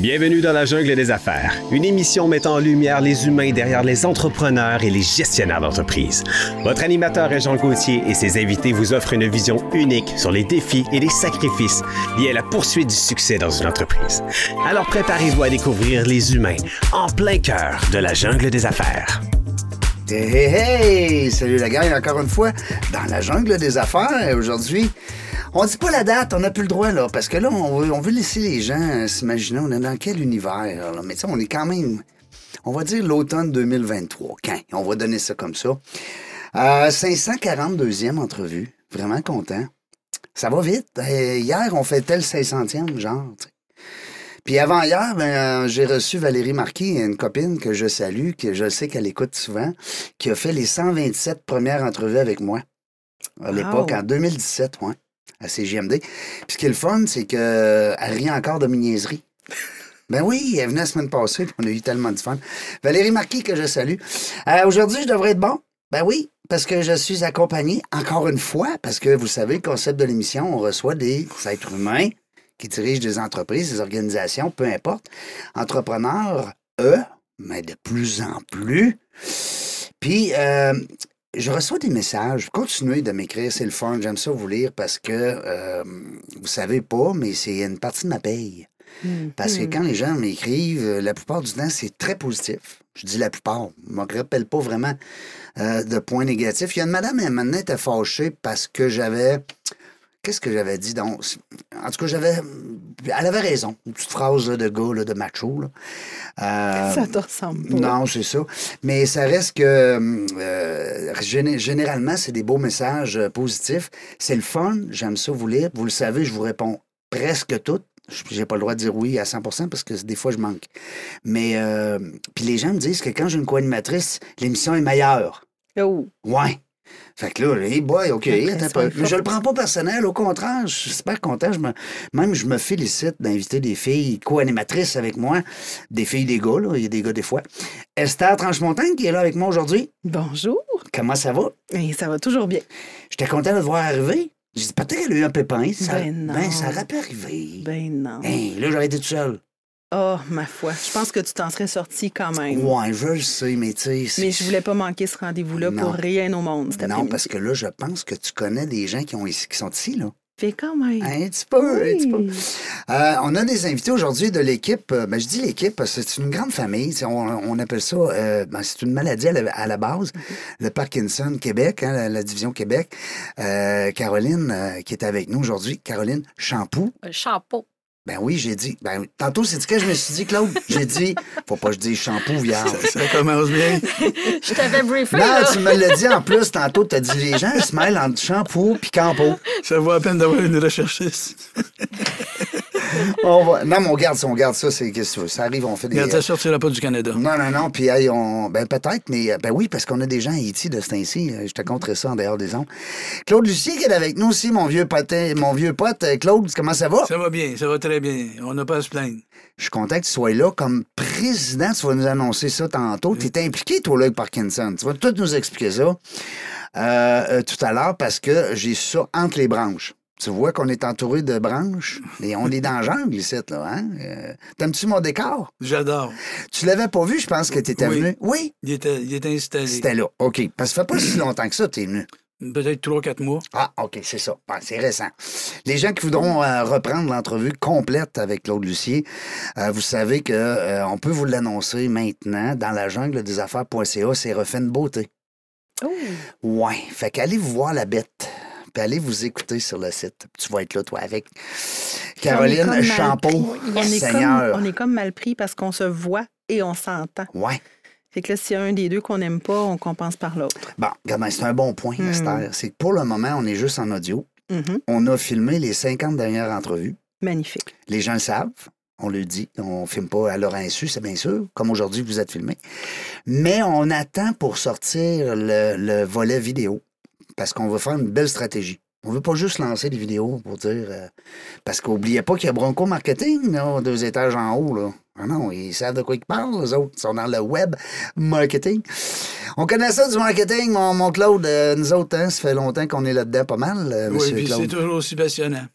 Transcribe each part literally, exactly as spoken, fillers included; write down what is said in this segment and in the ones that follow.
Bienvenue dans la jungle des affaires, une émission mettant en lumière les humains derrière les entrepreneurs et les gestionnaires d'entreprise. Votre animateur est Jean Gauthier et ses invités vous offrent une vision unique sur les défis et les sacrifices liés à la poursuite du succès dans une entreprise. Alors préparez-vous à découvrir les humains en plein cœur de la jungle des affaires. Hey, hey, hey! Salut la gang, encore une fois, dans la jungle des affaires. Aujourd'hui, on dit pas la date, on n'a plus le droit, là, parce que là, on veut, on veut laisser les gens euh, s'imaginer, on est dans quel univers, là. Mais tu sais, on est quand même, on va dire l'automne deux mille vingt-trois. Quand? On va donner ça comme ça. Euh, cinq cent quarante-deuxième entrevue. Vraiment content. Ça va vite. Euh, hier, on fêtait le cinq centième, genre, tu sais. Puis avant hier, ben, euh, j'ai reçu Valérie Marquis, une copine que je salue, que je sais qu'elle écoute souvent, qui a fait les cent vingt-sept premières entrevues avec moi. À l'époque, wow. En deux mille dix-sept, ouais, à C J M D. Puis ce qui est le fun, c'est qu'elle rit encore de mes niaiseries. Ben oui, elle venait la semaine passée, puis on a eu tellement de fun. Valérie Marquis, que je salue. Euh, aujourd'hui, je devrais être bon. Ben oui, parce que je suis accompagné, encore une fois, parce que vous savez, le concept de l'émission, on reçoit des êtres humains qui dirigent des entreprises, des organisations, peu importe. Entrepreneurs, eux, mais de plus en plus. Puis, euh, je reçois des messages. Continuez de m'écrire, c'est le fun. J'aime ça vous lire parce que, euh, vous savez pas, mais c'est une partie de ma paye. Mmh. Parce que quand les gens m'écrivent, la plupart du temps, c'est très positif. Je dis la plupart. Je ne me rappelle pas vraiment euh, de points négatifs. Il y a une madame, elle maintenant était fâchée parce que j'avais... Qu'est-ce que j'avais dit donc? En tout cas, j'avais... Elle avait raison. Une petite phrase là, de gars, là, de macho. Là. Euh... Ça te ressemble pas. Non, c'est ça. Mais ça reste que... Euh, gén- généralement, c'est des beaux messages euh, positifs. C'est le fun. J'aime ça vous lire. Vous le savez, je vous réponds presque toutes. J'ai pas le droit de dire oui à cent pour cent parce que des fois, je manque. Mais... Euh... Puis les gens me disent que quand j'ai une co-animatrice, l'émission est meilleure. Oh! Ouais. Fait que là, hey boy, OK, attends pas. Mais je le prends pas personnel, au contraire, je suis super content. Je me, même, je me félicite d'inviter des filles co-animatrices avec moi, des filles, des gars, là, il y a des gars des fois. Esther Tranchemontagne qui est là avec moi aujourd'hui. Bonjour. Comment ça va? Et ça va toujours bien. J'étais content de te voir arriver. J'ai dit, peut-être qu'elle a eu un pépin. Ça, ben non. Ben, ça aurait pu arriver. Ben non. Hey, là, j'aurais été tout seul. Oh, ma foi. Je pense que tu t'en serais sorti quand même. Ouais, je le sais, mais tu sais... Mais je voulais pas manquer ce rendez-vous-là non. pour rien au monde cet Non, parce que là, je pense que tu connais des gens qui, ont ici, qui sont ici, là. Fait quand même. Un petit peu, oui. un petit peu. Euh, on a des invités aujourd'hui de l'équipe. Ben, je dis l'équipe parce que c'est une grande famille. On, on appelle ça... Euh, ben, c'est une maladie à la, à la base. Mm-hmm. Le Parkinson Québec, hein, la, la division Québec. Euh, Caroline, euh, qui est avec nous aujourd'hui. Caroline Champoux. Euh, Champoux. Ben oui, j'ai dit. Ben, tantôt, c'est ce que je me suis dit, Claude. J'ai dit, faut pas que je dise shampoo, viande. Ça, ça commence bien. Je t'avais briefé. Non, là. tu me l'as dit en plus, tantôt, t'as dit les gens se mêlent entre shampoo puis campo. Ça vaut la peine d'avoir une recherchiste. On va... Non, mais on garde ça, on garde ça, c'est qu'est-ce que tu veux. Ça arrive, on fait des. Regarde, ça sortira pas du Canada. Non, non, non. Puis, hey, on. Ben, peut-être, mais ben oui, parce qu'on a des gens à Haïti de ce temps-ci. Je te compterai ça en dehors des ondes. Claude Lucier qui est avec nous aussi, mon vieux pote. Mon vieux pote. Claude, comment ça va? Ça va bien, ça va très bien. On n'a pas à se plaindre. Je suis content que tu sois là comme président. Tu vas nous annoncer ça tantôt. Tu es impliqué, toi, là, avec Parkinson. Tu vas tout nous expliquer ça euh, euh, tout à l'heure parce que j'ai ça entre les branches. Tu vois qu'on est entouré de branches et on est dans la jungle ici, là. Hein? Euh, T'aimes-tu mon décor? J'adore. Tu l'avais pas vu, je pense que tu étais oui. venu. Oui. Il était, il était installé. C'était là. OK. Parce que ça fait pas si longtemps que ça, tu es venu. Peut-être trois, quatre mois. Ah, OK, c'est ça. Ah, c'est récent. Les gens qui voudront euh, reprendre l'entrevue complète avec Claude Lucier, euh, vous savez qu'on euh, peut vous l'annoncer maintenant dans la jungle des affaires.ca. C'est refait une beauté. Oh. Ouais. Fait qu'allez vous voir la bête. Puis allez vous écouter sur le site. Tu vas être là, toi, avec Caroline Champoux. On est, comme, on est comme mal pris parce qu'on se voit et on s'entend. Ouais. Fait que là, s'il y a un des deux qu'on n'aime pas, on compense par l'autre. Bon, regarde, c'est un bon point, mm. Esther. C'est que pour le moment, on est juste en audio. Mm-hmm. On a filmé les cinquante dernières entrevues. Magnifique. Les gens le savent. On le dit. On ne filme pas à leur insu, c'est bien sûr. Comme aujourd'hui, vous êtes filmés. Mais on attend pour sortir le, le volet vidéo. Parce qu'on veut faire une belle stratégie. On ne veut pas juste lancer des vidéos pour dire... Euh, parce qu'oubliez pas qu'il y a Bronco Marketing, là, deux étages en haut. Là. Ah non, ils savent de quoi ils parlent, les autres. Ils sont dans le web marketing. On connaît ça du marketing, mon, mon Claude. Euh, nous autres, hein, ça fait longtemps qu'on est là-dedans pas mal, euh, oui, M. puis Claude. c'est toujours aussi passionnant.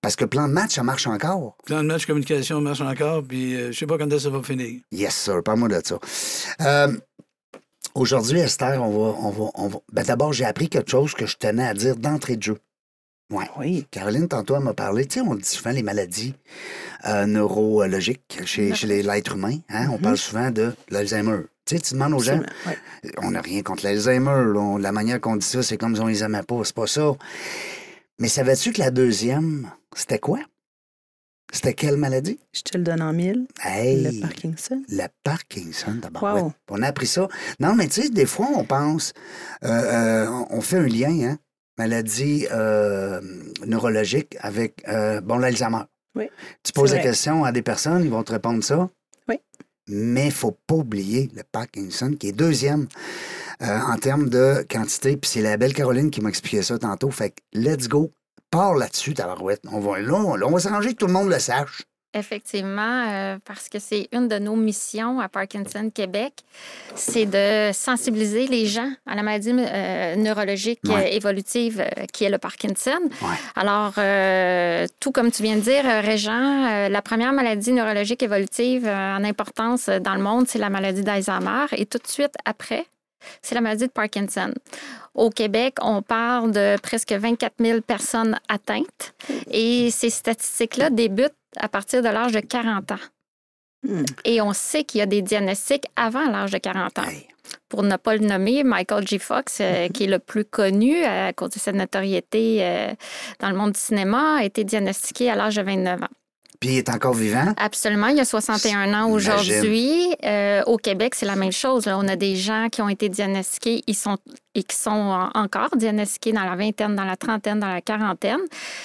Parce que le plan de match, ça marche encore. Plan de match communication marche encore, puis euh, je sais pas quand ça va finir. Yes, sir. Parle-moi de ça. Euh, aujourd'hui, Esther, on va... On va, on va... Ben, d'abord, j'ai appris quelque chose que je tenais à dire d'entrée de jeu. Ouais. Oui. Caroline, tantôt, elle m'a parlé. Tu sais, on dit souvent les maladies euh, neurologiques chez, chez les- l'être humain. Hein? On parle souvent de l'Alzheimer. Tu sais, tu demandes aux gens, Absolument, ouais. on n'a rien contre l'Alzheimer. Là. On- La manière qu'on dit ça, c'est comme si on les aimait pas. C'est pas ça. Mais savais-tu que la deuxième, c'était quoi? C'était quelle maladie? Je te le donne en mille. Hey! Le Parkinson. Le Parkinson, d'abord. Wow. Ouais. On a appris ça. Non, mais tu sais, des fois, on pense, euh, euh, on fait un lien, hein? Maladie euh, neurologique avec, euh, bon, l'Alzheimer. Oui. Tu poses C'est la vrai. question à des personnes, ils vont te répondre ça. Oui. Mais il ne faut pas oublier le Parkinson, qui est deuxième euh, en termes de quantité. Puis c'est la belle Caroline qui m'a expliqué ça tantôt. Fait que let's go. Pars là-dessus, tabarouette. On va, là, on, là, on va s'arranger que tout le monde le sache. Effectivement, euh, parce que c'est une de nos missions à Parkinson Québec, c'est de sensibiliser les gens à la maladie euh, neurologique Ouais. euh, évolutive euh, qui est le Parkinson. Ouais. Alors, euh, tout comme tu viens de dire, euh, Régent, euh, la première maladie neurologique évolutive euh, en importance euh, dans le monde, c'est la maladie d'Alzheimer. Et tout de suite après, c'est la maladie de Parkinson. Au Québec, on parle de presque vingt-quatre mille personnes atteintes et ces statistiques-là débutent à partir de l'âge de quarante ans. Hmm. Et on sait qu'il y a des diagnostics avant l'âge de quarante ans. Hey. Pour ne pas le nommer, Michael J. Fox, euh, qui est le plus connu à cause de sa notoriété euh, dans le monde du cinéma, a été diagnostiqué à l'âge de vingt-neuf ans. Puis il est encore vivant. Absolument. Il y a soixante et un ans aujourd'hui. Euh, au Québec, c'est la même chose. Là. On a des gens qui ont été diagnostiqués ils sont, et qui sont en- encore diagnostiqués dans la vingtaine, dans la trentaine, dans la quarantaine.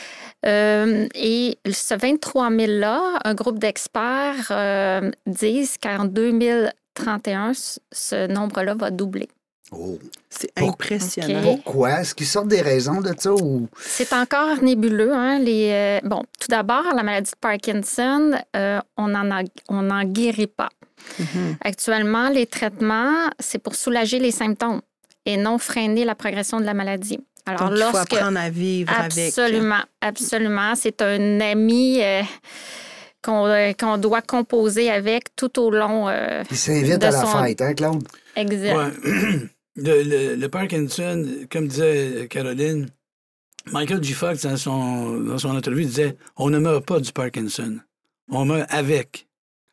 Euh, et ce vingt-trois mille-là, un groupe d'experts euh, disent qu'en deux mille trente et un, ce- ce nombre-là va doubler. Oh. C'est Pour- impressionnant. OK. Pourquoi? Est-ce qu'ils sortent des raisons de ça ou... C'est encore nébuleux. Hein, les, euh, bon, tout d'abord, la maladie de Parkinson, euh, on n'en on n'en guérit pas. Mhm. Actuellement, les traitements, c'est pour soulager les symptômes et non freiner la progression de la maladie. Alors, Donc, il faut lorsque... apprendre à vivre avec. Absolument, absolument. C'est un ami euh, qu'on euh, qu'on doit composer avec tout au long. Euh, Ils s'invitent de à la son- fête, hein, Claude? exact. Ouais. Le, le- le Parkinson, comme disait Caroline, Michael J. Fox, dans son, dans son entrevue, disait « On ne meurt pas du Parkinson, on meurt avec ».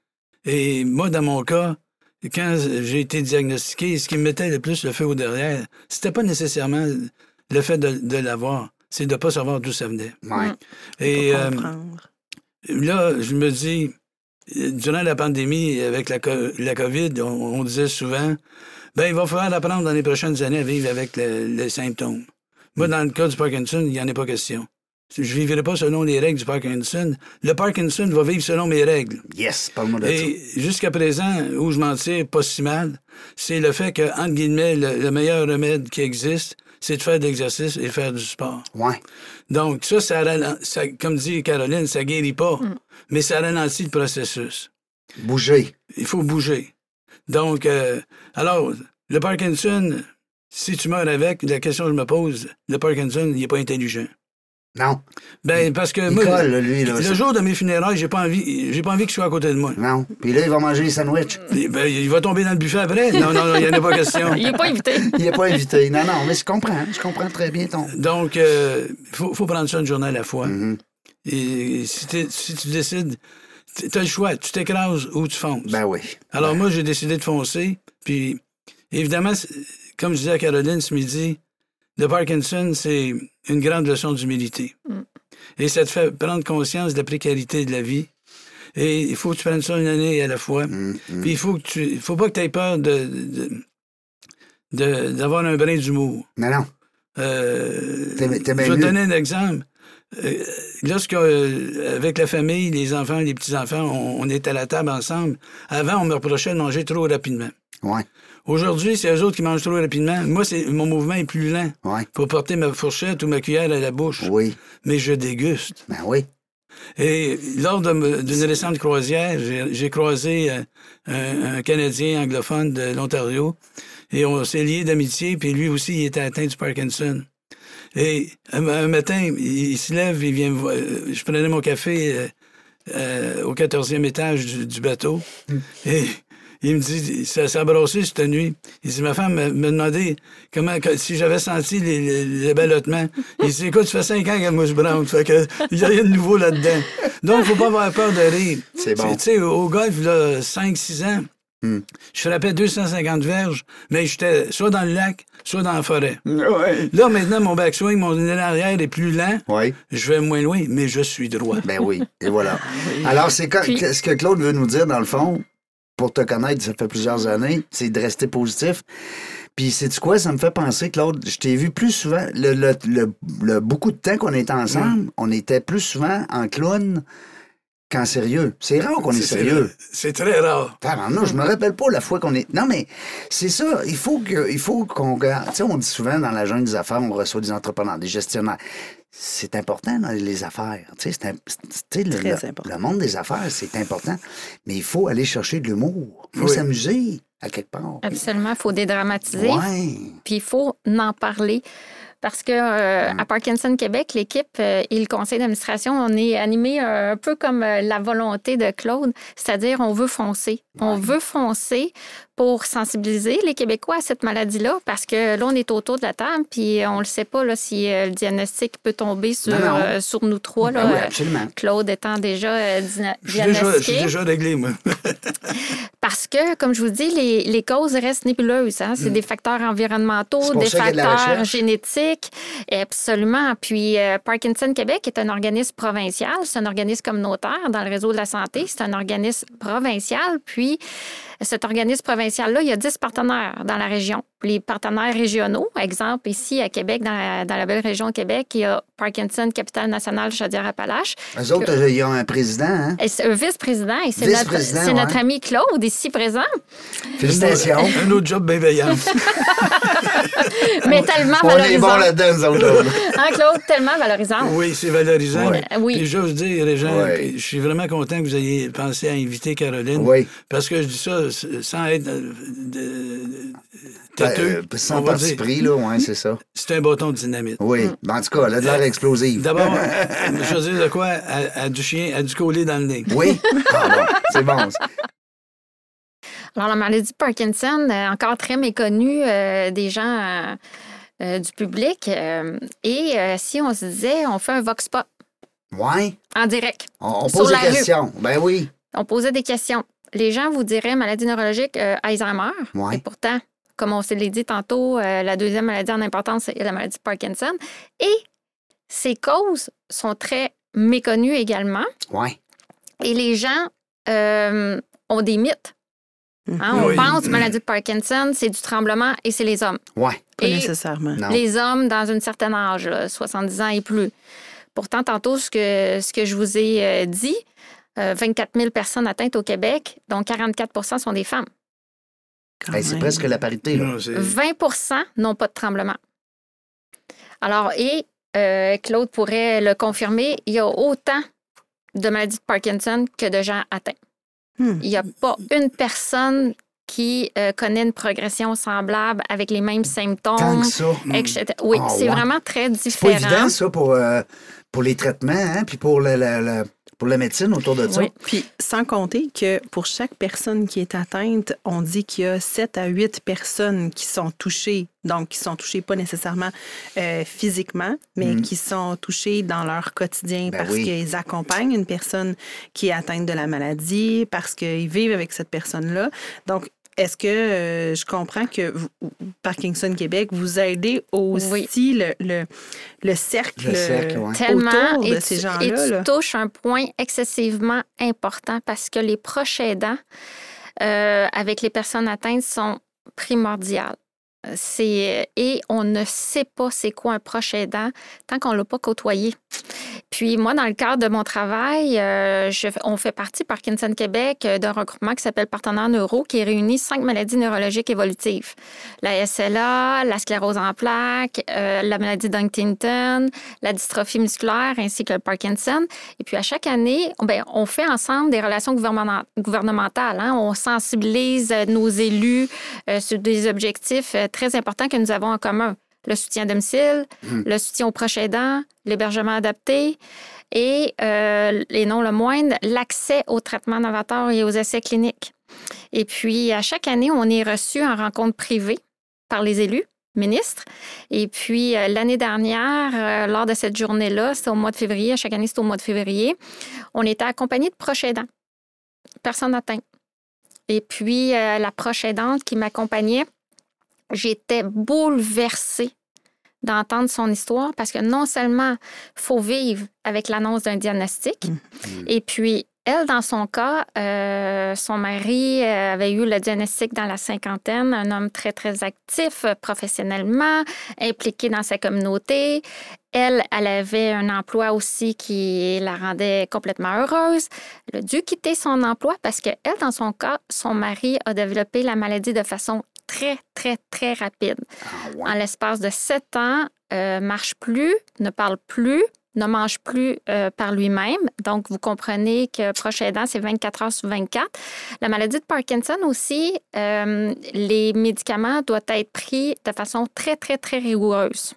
Et moi, dans mon cas, quand j'ai été diagnostiqué, ce qui me mettait le plus le feu au derrière, c'était pas nécessairement le fait de, de l'avoir, c'est de ne pas savoir d'où ça venait. Ouais. Mm. Et Faut euh, comprendre. là, je me dis, durant la pandémie, avec la, co- la COVID, on, on disait souvent, ben il va falloir apprendre dans les prochaines années à vivre avec le- les symptômes. Moi, dans le cas du Parkinson, il n'y en a pas question. Je ne vivrai pas selon les règles du Parkinson. Le Parkinson va vivre selon mes règles. Yes, parle-moi de ça. Et jusqu'à présent, où je m'en tire pas si mal, c'est le fait que, entre guillemets, le, le meilleur remède qui existe, c'est de faire de l'exercice et de faire du sport. Ouais. Donc, ça, ça, ralen- ça comme dit Caroline, ça guérit pas, mais ça ralentit le processus. Bouger. Il faut bouger. Donc, euh, alors, le Parkinson, si tu meurs avec, la question que je me pose, le Parkinson, il n'est pas intelligent. Non. Ben, parce que Il moi, colle, là, lui, là. le ça- jour de mes funérailles, j'ai pas envie, j'ai pas envie qu'il soit à côté de moi. Non. Puis là, il va manger les sandwichs. Puis, ben, il va tomber dans le buffet après. Non, non, non, il n'y en a pas question. Il n'est pas évité. Il n'est pas invité. Non, non, mais je comprends. Je comprends très bien ton... Donc, il euh, faut, faut prendre ça une journée à la fois. Mhm. Et si, t'es- si tu décides, tu as le choix, tu t'écrases ou tu fonces. Ben oui. Alors moi, j'ai décidé de foncer. Puis, évidemment, c'est- comme je disais à Caroline ce midi, le Parkinson, c'est une grande leçon d'humilité. Mm. Et ça te fait prendre conscience de la précarité de la vie. Et il faut que tu prennes ça une année à la fois. Mm, mm. Puis il faut que tu, il faut pas que tu aies peur de, de- de- d'avoir un brin d'humour. Non, non. Euh, T'es- t'es bien je vais mieux. te donner un exemple. Euh, lorsque, euh, avec la famille, les enfants, les petits-enfants, on, on est à la table ensemble, avant, on me reprochait de manger trop rapidement. Ouais. Aujourd'hui, c'est eux autres qui mangent trop rapidement. Moi, c'est, mon mouvement est plus lent Ouais. pour porter ma fourchette ou ma cuillère à la bouche. Oui. Mais je déguste. Ben oui. Et lors de me- d'une récente croisière, j'ai, j'ai croisé euh, un, un Canadien anglophone de l'Ontario et on s'est liés d'amitié, puis lui aussi, il était atteint du Parkinson. Et un, un matin, il, il se lève, il vient me voir. Je prenais mon café euh, euh, au quatorzième étage du, du bateau. Mm. Et il me dit, ça s'est brassé cette nuit. Il dit, ma femme m'a demandé comment, si j'avais senti les, les, les ballottements. Il dit, écoute, ça fait cinq ans qu'elle mousse brown. Fait que, il n'y a rien de nouveau là-dedans. Donc, il ne faut pas avoir peur de rire. C'est bon. Tu sais, au golf, là, cinq six ans, mm. je frappais deux cent cinquante verges, mais j'étais soit dans le lac, soit dans la forêt. Ouais. Là, maintenant, mon backswing, mon élan arrière est plus lent. Oui. Je vais moins loin, mais je suis droit. Ben oui, et voilà. Alors, c'est quand, Puis... ce que Claude veut nous dire, dans le fond, pour te connaître, ça fait plusieurs années, c'est de rester positif. Puis, sais-tu quoi? Ça me fait penser, Claude, je t'ai vu plus souvent, le, le, le, le beaucoup de temps qu'on était ensemble, mm. on était plus souvent en clown qu'en sérieux. C'est rare qu'on est, est sérieux. C'est très rare. Ah, non, je me rappelle pas la fois qu'on est... Non, mais c'est ça. Il faut que, il faut qu'on... Tu sais, on dit souvent, dans la jungle des affaires, on reçoit des entrepreneurs, des gestionnaires. C'est important dans les affaires. Tu sais, c'est le, le, le monde des affaires, c'est important. Mais il faut aller chercher de l'humour. Il faut oui. s'amuser à quelque part. Absolument. Il faut dédramatiser. Ouais. Puis il faut en parler. Parce que euh, à Parkinson Québec, l'équipe euh, et le conseil d'administration, on est animé euh, un peu comme euh, la volonté de Claude, c'est-à-dire on veut foncer. Ouais. On veut foncer pour sensibiliser les Québécois à cette maladie-là, parce que là, on est autour de la table, puis on ne le sait pas là, si euh, le diagnostic peut tomber sur, non, non. Euh, sur nous trois. Là, ben oui, absolument. Claude étant déjà euh, dina- je suis diagnostiqué. Déjà, je suis déjà réglé, moi. Parce que, comme je vous dis, les, les causes restent nébuleuses. Hein? C'est mm. des facteurs environnementaux, des facteurs génétiques. Absolument. Puis, euh, Parkinson Québec est un organisme provincial. C'est un organisme communautaire dans le réseau de la santé. C'est un organisme provincial. Puis, cet organisme provincial-là, il y a dix partenaires dans la région. Les partenaires régionaux, exemple, ici à Québec, dans la, dans la belle région de Québec, il y a Parkinson, Capitale nationale Chaudière-Appalaches. Eux autres, que... ils ont un président, hein? Un vice-président. Et c'est, notre, c'est ouais. notre ami Claude, ici présent. Félicitations. Un autre job bienveillant. Mais tellement on valorisant. On est bon là-dedans, nous autres. Hein, Claude? Tellement valorisant. Oui, c'est valorisant. Ouais. Oui. Puis j'ose dire, les gens, ouais. je suis vraiment content que vous ayez pensé à inviter Caroline. Oui. Parce que je dis ça sans être de, de, têteux. Euh, sans parti pris, là, oui, c'est ça. C'est un bâton de dynamite. Oui. Mm. En tout cas, elle a de l'air explosive. D'abord, je veux dire de quoi? Elle a du chien, elle a du collier dans le nez. Oui. Ah, bon. C'est bon. Alors, la maladie de Parkinson, euh, encore très méconnue euh, des gens euh, euh, du public. Euh, et euh, si on se disait, on fait un vox pop. Oui. En direct. On, on pose des questions. Rue. Ben oui. On posait des questions. Les gens vous diraient maladie neurologique, euh, Alzheimer. Ouais. Et pourtant, comme on se l'a dit tantôt, euh, la deuxième maladie en importance, c'est la maladie de Parkinson. Et ces causes sont très méconnues également. Oui. Et les gens euh, ont des mythes. Hein, on oui. pense maladie de Parkinson, c'est du tremblement et c'est les hommes. Oui. Pas nécessairement. Non. Les hommes dans un certain âge, là, soixante-dix ans et plus. Pourtant, tantôt, ce que, ce que je vous ai euh, dit, euh, vingt-quatre mille personnes atteintes au Québec, dont quarante-quatre pour cent sont des femmes. Hey, c'est presque la parité. Là. Non, c'est... vingt pour cent n'ont pas de tremblement. Alors, et euh, Claude pourrait le confirmer, il y a autant de maladies de Parkinson que de gens atteints. Hmm. Il n'y a pas une personne qui euh, connaît une progression semblable avec les mêmes symptômes. Tant que ça. et cetera. Oui, oh, c'est ouais. vraiment très différent. C'est pas évident, ça, pour, euh, pour les traitements, hein, puis pour la, la, la, pour la médecine autour de ça. Oui, puis sans compter que pour chaque personne qui est atteinte, on dit qu'il y a sept à huit personnes qui sont touchées, donc qui sont touchées pas nécessairement euh, physiquement, mais mm. qui sont touchées dans leur quotidien ben parce oui. qu'ils accompagnent une personne qui est atteinte de la maladie, parce qu'ils vivent avec cette personne-là. Donc, est-ce que euh, je comprends que vous, Parkinson Québec, vous aidez aussi oui. le, le, le cercle, le cercle ouais. Tellement, autour de et ces tu, gens-là? Et tu là. touches un point excessivement important parce que les proches aidants euh, avec les personnes atteintes sont primordiales. C'est, et on ne sait pas c'est quoi un proche aidant tant qu'on ne l'a pas côtoyé. Puis moi, dans le cadre de mon travail, euh, je, on fait partie, Parkinson Québec, euh, d'un regroupement qui s'appelle Partenaires Neuro, qui réunit cinq maladies neurologiques évolutives. La S L A, la sclérose en plaques, euh, la maladie d'Huntington, la dystrophie musculaire ainsi que le Parkinson. Et puis à chaque année, on, bien, on fait ensemble des relations gouvernementales. Hein? On sensibilise nos élus euh, sur des objectifs euh, très importants que nous avons en commun. le soutien à domicile, mmh. le soutien aux proches aidants, l'hébergement adapté et, euh, et non le moindre, l'accès aux traitements novateurs et aux essais cliniques. Et puis, à chaque année, on est reçu en rencontre privée par les élus, ministres. Et puis, euh, l'année dernière, euh, lors de cette journée-là, c'était au mois de février, à chaque année, c'est au mois de février, on était accompagnés de proches aidants, personnes atteintes. Et puis, euh, la proche aidante qui m'accompagnait, j'étais bouleversée d'entendre son histoire parce que non seulement il faut vivre avec l'annonce d'un diagnostic, mmh. et puis, elle, dans son cas, euh, son mari avait eu le diagnostic dans la cinquantaine, un homme très, très actif professionnellement, impliqué dans sa communauté. Elle, elle avait un emploi aussi qui la rendait complètement heureuse. Elle a dû quitter son emploi parce qu'elle, dans son cas, son mari a développé la maladie de façon très, très, très rapide. Ah ouais. En l'espace de sept ans, euh, marche plus, ne parle plus, ne mange plus euh, par lui-même. Donc, vous comprenez que proche aidant, c'est vingt-quatre heures sur vingt-quatre. La maladie de Parkinson aussi, euh, les médicaments doivent être pris de façon très, très, très rigoureuse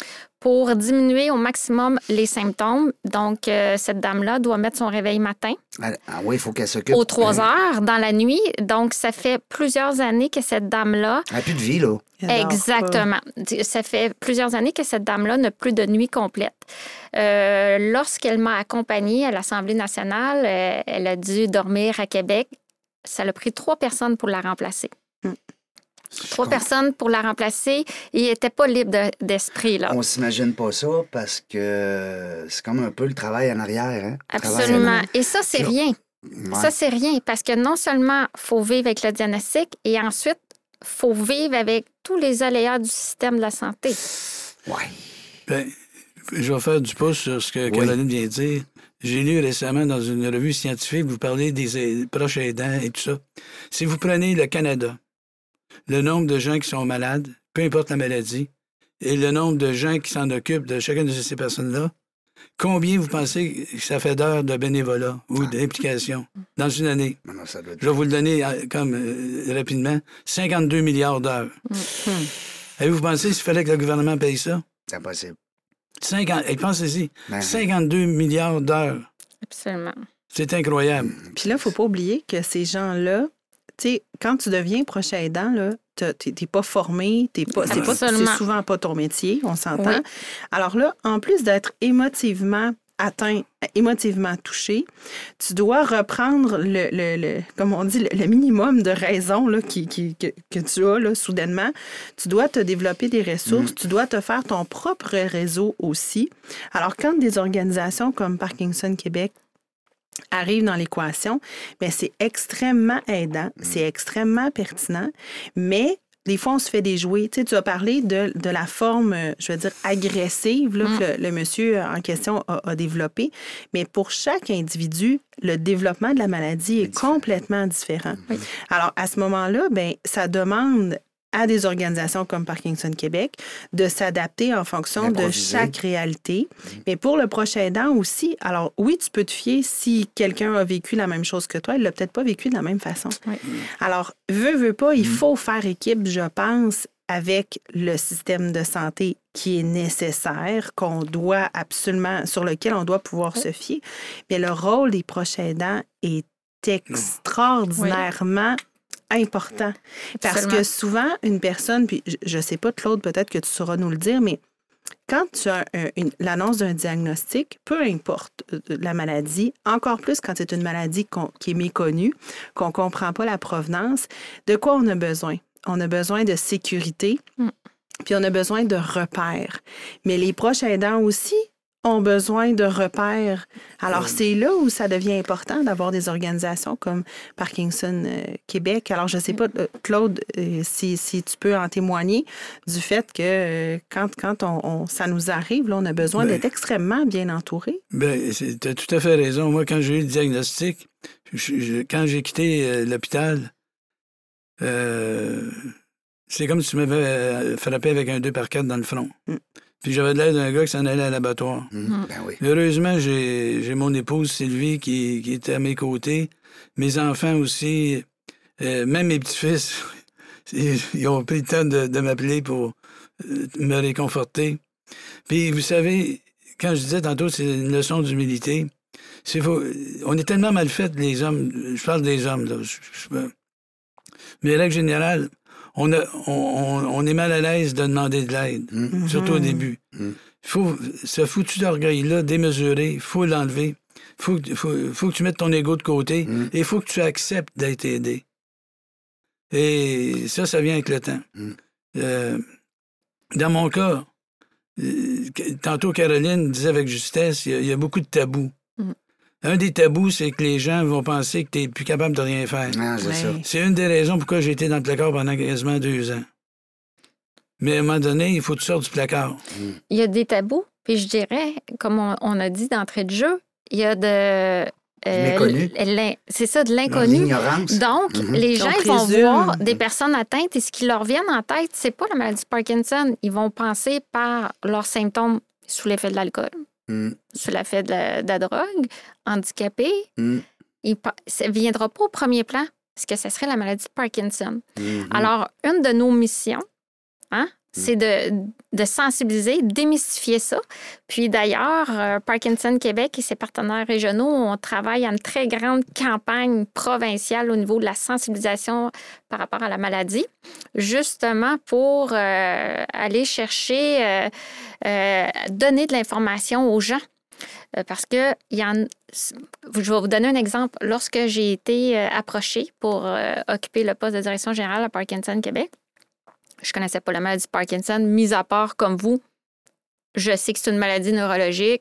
pour diminuer au maximum les symptômes. Donc, euh, cette dame-là doit mettre son réveil matin. Ah, ah oui, il faut qu'elle s'occupe. Aux trois heures dans la nuit. Donc, ça fait plusieurs années que cette dame-là... Elle n'a plus de vie, là. Exactement. Ça fait plusieurs années que cette dame-là n'a plus de nuit complète. Euh, lorsqu'elle m'a accompagnée à l'Assemblée nationale, euh, elle a dû dormir à Québec. Ça a pris trois personnes pour la remplacer. Mm. Trois personnes pour la remplacer. Il n'était pas libre de, d'esprit, là. On s'imagine pas ça parce que c'est comme un peu le travail en arrière, hein? Absolument. Et ça, c'est rien. Ouais. Ça, c'est rien parce que non seulement il faut vivre avec le diagnostic et ensuite, il faut vivre avec tous les aléas du système de la santé. Oui. Bien, je vais faire du pouce sur ce que oui. Caroline vient de dire. J'ai lu récemment dans une revue scientifique, vous parlez des proches aidants et tout ça. Si vous prenez le Canada, le nombre de gens qui sont malades, peu importe la maladie, et le nombre de gens qui s'en occupent de chacune de ces personnes-là, combien vous pensez que ça fait d'heures de bénévolat ou ah. d'implication dans une année? Non, non, ça doit être... Je vais vous le donner comme euh, rapidement. cinquante-deux milliards d'heures. Mm-hmm. Avez-vous pensé s'il fallait que le gouvernement paye ça? C'est impossible. cinquante... Et pensez-y, ben... cinquante-deux milliards d'heures. Absolument. C'est incroyable. Puis là, il ne faut pas oublier que ces gens-là, tu sais, quand tu deviens proche aidant, là, tu n'es pas formé, t'es pas, c'est, pas, c'est souvent pas ton métier, on s'entend. Oui. Alors là, en plus d'être émotivement atteint, émotivement touché, tu dois reprendre le, le, le comme on dit, le, le minimum de raison là, qui, qui, que, que tu as là, soudainement. Tu dois te développer des ressources, mmh. tu dois te faire ton propre réseau aussi. Alors, quand des organisations comme Parkinson Québec arrive dans l'équation, bien, c'est extrêmement aidant, c'est extrêmement pertinent, mais des fois, on se fait déjouer. Tu sais, tu as parlé de, de la forme, je veux dire, agressive là, mm. que le, le monsieur en question a, a développé, mais pour chaque individu, le développement de la maladie est complètement différent. Oui. Alors, à ce moment-là, bien, ça demande à des organisations comme Parkinson Québec de s'adapter en fonction de chaque réalité. Mais pour le proche aidant aussi, alors oui, tu peux te fier si quelqu'un a vécu la même chose que toi, il l'a peut-être pas vécu de la même façon. Oui. Alors, veut, veut pas, il faut faire équipe, je pense, avec le système de santé qui est nécessaire, qu'on doit absolument, sur lequel on doit pouvoir oui. se fier. Mais le rôle des proches aidants est extraordinairement oui. important. Parce Absolument. Que souvent, une personne, puis je ne sais pas, Claude, peut-être que tu sauras nous le dire, mais quand tu as un, une, l'annonce d'un diagnostic, peu importe la maladie, encore plus quand c'est une maladie qui est méconnue, qu'on ne comprend pas la provenance, de quoi on a besoin? On a besoin de sécurité, mm. puis on a besoin de repères. Mais les proches aidants aussi ont besoin de repères. Alors, c'est là où ça devient important d'avoir des organisations comme Parkinson euh, Québec. Alors, je ne sais pas, euh, Claude, euh, si, si tu peux en témoigner du fait que euh, quand, quand on, on, ça nous arrive, là, on a besoin ben, d'être extrêmement bien entouré. Bien, tu as tout à fait raison. Moi, quand j'ai eu le diagnostic, je, je, quand j'ai quitté euh, l'hôpital, euh, c'est comme si tu m'avais frappé avec un deux par quatre dans le front. Mm. Puis j'avais de l'aide d'un gars qui s'en allait à l'abattoir. Mmh. Ben oui. Heureusement, j'ai, j'ai mon épouse Sylvie qui, qui était à mes côtés. Mes enfants aussi, euh, même mes petits-fils, ils ont pris le temps de, de m'appeler pour, euh, me réconforter. Puis, vous savez, quand je disais tantôt, c'est une leçon d'humilité. C'est faux. On est tellement mal fait, les hommes. Je parle des hommes, là. Je, je, mais, règle générale, on, a, on, on est mal à l'aise de demander de l'aide, mm-hmm. surtout au début. Mm-hmm. Faut, ce foutu d'orgueil-là, démesuré, il faut l'enlever. Il faut, faut, faut que tu mettes ton ego de côté mm. et il faut que tu acceptes d'être aidé. Et ça, ça vient avec le temps. Mm. Euh, dans mon cas, euh, tantôt Caroline disait avec justesse, il y, y a beaucoup de tabous. Mm. Un des tabous, c'est que les gens vont penser que tu n'es plus capable de rien faire. Ah, c'est, ça. C'est une des raisons pourquoi j'ai été dans le placard pendant quasiment deux ans. Mais à un moment donné, il faut que tu sortes du placard. Mm. Il y a des tabous, puis je dirais, comme on, on a dit d'entrée de jeu, il y a de... Euh, c'est ça, de l'inconnu. L'ignorance. Donc, mm-hmm. les gens ils vont voir des personnes atteintes et ce qui leur vient en tête, c'est pas la maladie de Parkinson. Ils vont penser par leurs symptômes sous l'effet de l'alcool, mm. sous l'effet de la, de la drogue, handicapés. Mm. Il, ça ne viendra pas au premier plan, parce que ce serait la maladie de Parkinson. Mm-hmm. Alors, une de nos missions, hein, c'est de, de sensibiliser, démystifier ça. Puis d'ailleurs, euh, Parkinson Québec et ses partenaires régionaux, on travaille à une très grande campagne provinciale au niveau de la sensibilisation par rapport à la maladie, justement pour euh, aller chercher, euh, euh, donner de l'information aux gens. Euh, parce que, il y en, je vais vous donner un exemple. Lorsque j'ai été euh, approchée pour euh, occuper le poste de direction générale à Parkinson Québec, je ne connaissais pas la maladie de Parkinson, mis à part, comme vous, je sais que c'est une maladie neurologique.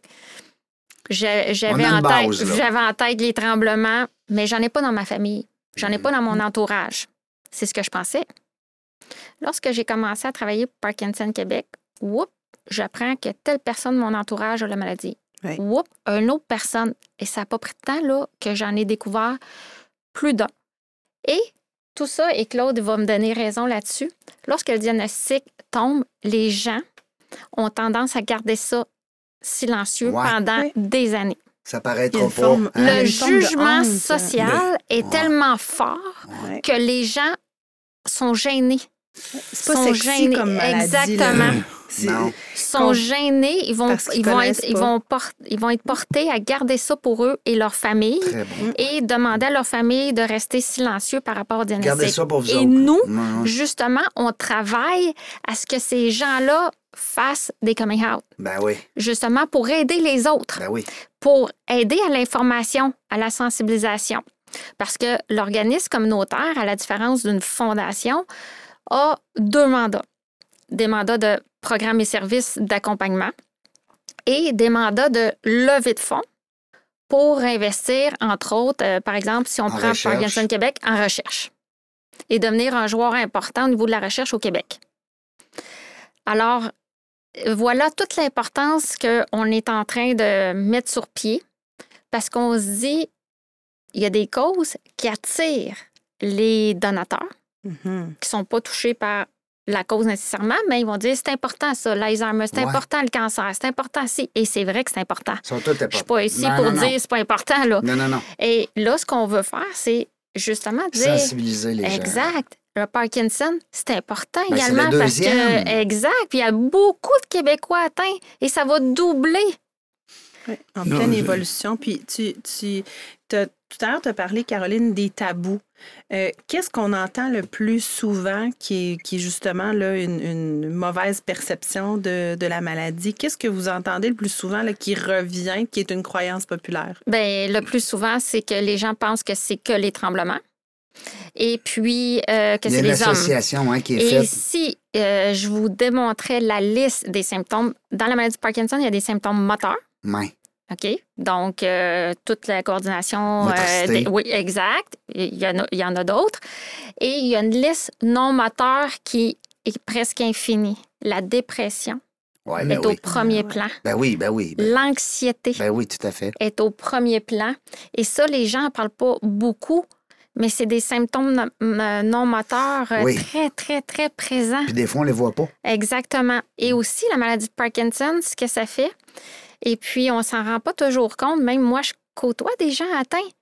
J'avais en, tête, j'avais en tête les tremblements, mais j'en ai pas dans ma famille. J'en ai pas dans mon entourage. C'est ce que je pensais. Lorsque j'ai commencé à travailler pour Parkinson Québec, whoop, j'apprends que telle personne de mon entourage a la maladie. Oui. Whoop, une autre personne. Et ça n'a pas pris de temps là, que j'en ai découvert plus d'un. Et tout ça, et Claude va me donner raison là-dessus, lorsque le diagnostic tombe, les gens ont tendance à garder ça silencieux ouais. pendant oui. des années. Ça paraît trop forme, hein? Le jugement social le... est ouais. tellement fort ouais. que les gens sont gênés. C'est pas sont sexy gênés. Comme maladie. Exactement. Là. Non. Ils sont gênés, ils vont, ils, vont être, ils, vont port, ils vont être portés à garder ça pour eux et leur famille bon. Et demander à leur famille de rester silencieux par rapport au diagnostic. Gardez ça pour vous et autres. nous, non. justement, on travaille à ce que ces gens-là fassent des coming out. Ben oui. Justement, pour aider les autres. Ben oui. Pour aider à l'information, à la sensibilisation. Parce que l'organisme communautaire, à la différence d'une fondation, a deux mandats. Des mandats de programmes et services d'accompagnement et des mandats de levée de fonds pour investir, entre autres, euh, par exemple, si on en prend recherche. Parkinson Québec, en recherche et devenir un joueur important au niveau de la recherche au Québec. Alors, voilà toute l'importance qu'on est en train de mettre sur pied parce qu'on se dit, il y a des causes qui attirent les donateurs mm-hmm. qui ne sont pas touchés par la cause nécessairement, mais ils vont dire c'est important ça, l'Alzheimer, c'est ouais. important le cancer, c'est important si. Et c'est vrai que c'est important. Ils sont tous importants. Je ne suis pas ici non, pour non, dire non. c'est pas important. Là. Non, non, non. Et là, ce qu'on veut faire, c'est justement dire. Sensibiliser les gens. Exact. Le Parkinson, c'est important ben, également c'est le parce que. Exact. Puis il y a beaucoup de Québécois atteints et ça va doubler. Oui, en non, pleine je... évolution. Puis tu, tu t'as, tout à l'heure, tu as parlé, Caroline, des tabous. Euh, qu'est-ce qu'on entend le plus souvent qui est, qui est justement là, une, une mauvaise perception de, de la maladie? Qu'est-ce que vous entendez le plus souvent là, qui revient, qui est une croyance populaire? Bien, le plus souvent, c'est que les gens pensent que c'est que les tremblements. Et puis, euh, que c'est les hommes. Il y a une association hein, qui est Et faite. Et si euh, je vous démontrais la liste des symptômes, dans la maladie de Parkinson, il y a des symptômes moteurs. Oui. OK? Donc, euh, toute la coordination. Euh, des, oui, exact. Il y en a, il y en a d'autres. Et il y a une liste non moteur qui est presque infinie. La dépression ouais, est ben au oui. premier ben plan. Ben oui, ben oui. Ben... L'anxiété ben oui, tout à fait. est au premier plan. Et ça, les gens n'en parlent pas beaucoup, mais c'est des symptômes non moteurs oui. très, très, très présents. Puis des fois, on ne les voit pas. Exactement. Et aussi, la maladie de Parkinson, ce que ça fait, et puis on s'en rend pas toujours compte. Même moi, je côtoie des gens atteints.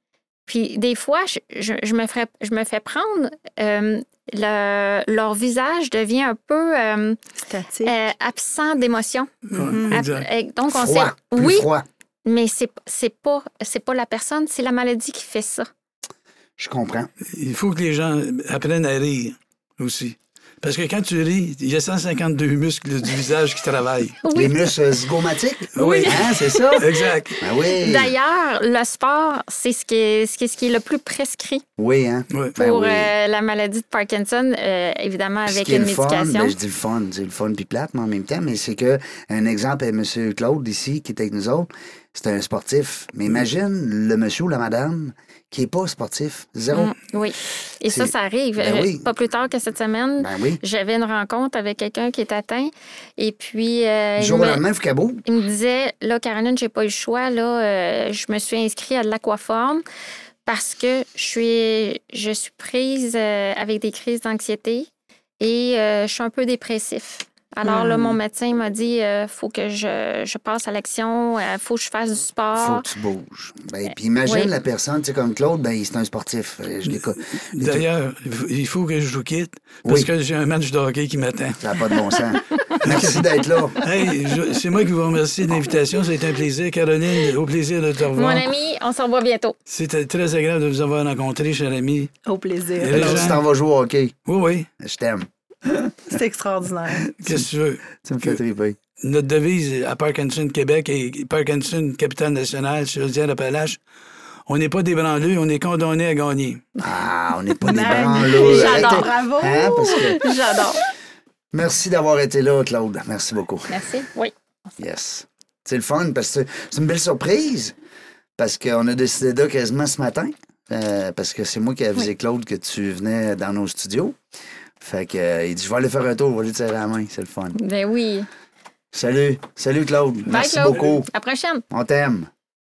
Puis des fois, je, je, je, me, ferais, je me fais prendre... Euh, Le, leur visage devient un peu euh, statique, euh, absent d'émotion. Ouais, exact. Donc on froid, sait, plus oui, froid. mais c'est c'est pas c'est pas la personne, c'est la maladie qui fait ça. Je comprends. Il faut que les gens apprennent à rire aussi. Parce que quand tu ris, il y a cent cinquante-deux muscles du visage qui travaillent. Oui. Les muscles zygomatiques? Oui. Hein, c'est ça? Exact. Ben oui. D'ailleurs, le sport, c'est ce qui est, ce qui est, ce qui est le plus prescrit Oui, hein? Oui. Ben pour oui. euh, la maladie de Parkinson, euh, évidemment Puis avec ce qui est une le fun, médication. ben, je dis le fun, c'est le fun puis plate, mais en même temps, mais c'est que un exemple est M. Claude ici, qui est avec nous autres, c'est un sportif. Mais imagine le monsieur ou la madame qui n'est pas sportif. Zéro. Mm, oui. Et ça, C'est- ça arrive. Ben Euh, oui. Pas plus tard que cette semaine, Ben oui. j'avais une rencontre avec quelqu'un qui est atteint. Et puis, euh, Du il, jour au me, lendemain, faut qu'elle bouge. il me disait, là, Caroline, j'ai pas eu le choix. Là, euh, je me suis inscrite à de l'aquaforme parce que je suis, je suis prise euh, avec des crises d'anxiété et euh, je suis un peu dépressif. Alors là, Hmm. mon médecin m'a dit, il euh, faut que je, je passe à l'action, il faut que je fasse du Faut sport. que tu bouges. Ben, puis imagine oui. la personne, tu sais, comme Claude, ben, c'est un sportif. Je l'ai co- D'ailleurs, il faut que je vous quitte parce Oui. que j'ai un match de hockey qui m'attend. Ça n'a pas de bon sens. Merci d'être là. Hey, je- c'est moi qui vous remercie de l'invitation. Ça a été un plaisir. Caroline, au plaisir de te Mon revoir. ami, on se revoit bientôt. C'était très agréable de vous avoir rencontré, cher ami. Au plaisir. Et les Alors, gens- tu t'en vas jouer au hockey. Oui, oui. Je t'aime. C'est extraordinaire. Qu'est-ce que tu veux? Tu me fais triper. Notre devise à Parkinson Québec et Parkinson Capitale nationale sur Chaudière-Appalaches, on n'est pas des branleux, on est condamnés à gagner. Ah, on n'est pas des Magnifique. branleux. J'adore. Arrêtez. Bravo. Hein, parce que... J'adore. Merci d'avoir été là, Claude. Merci beaucoup. Merci. Oui. Yes. C'est le fun parce que c'est une belle surprise. Parce qu'on a décidé là quasiment ce matin. euh, parce que c'est moi qui ai avisé Claude que tu venais dans nos studios. Fait que, euh, il dit, je vais aller faire un tour, je vais lui tirer la main. C'est le fun. Ben oui. Salut. Salut, Claude. Bye, Merci Claude. beaucoup. À la prochaine. On t'aime.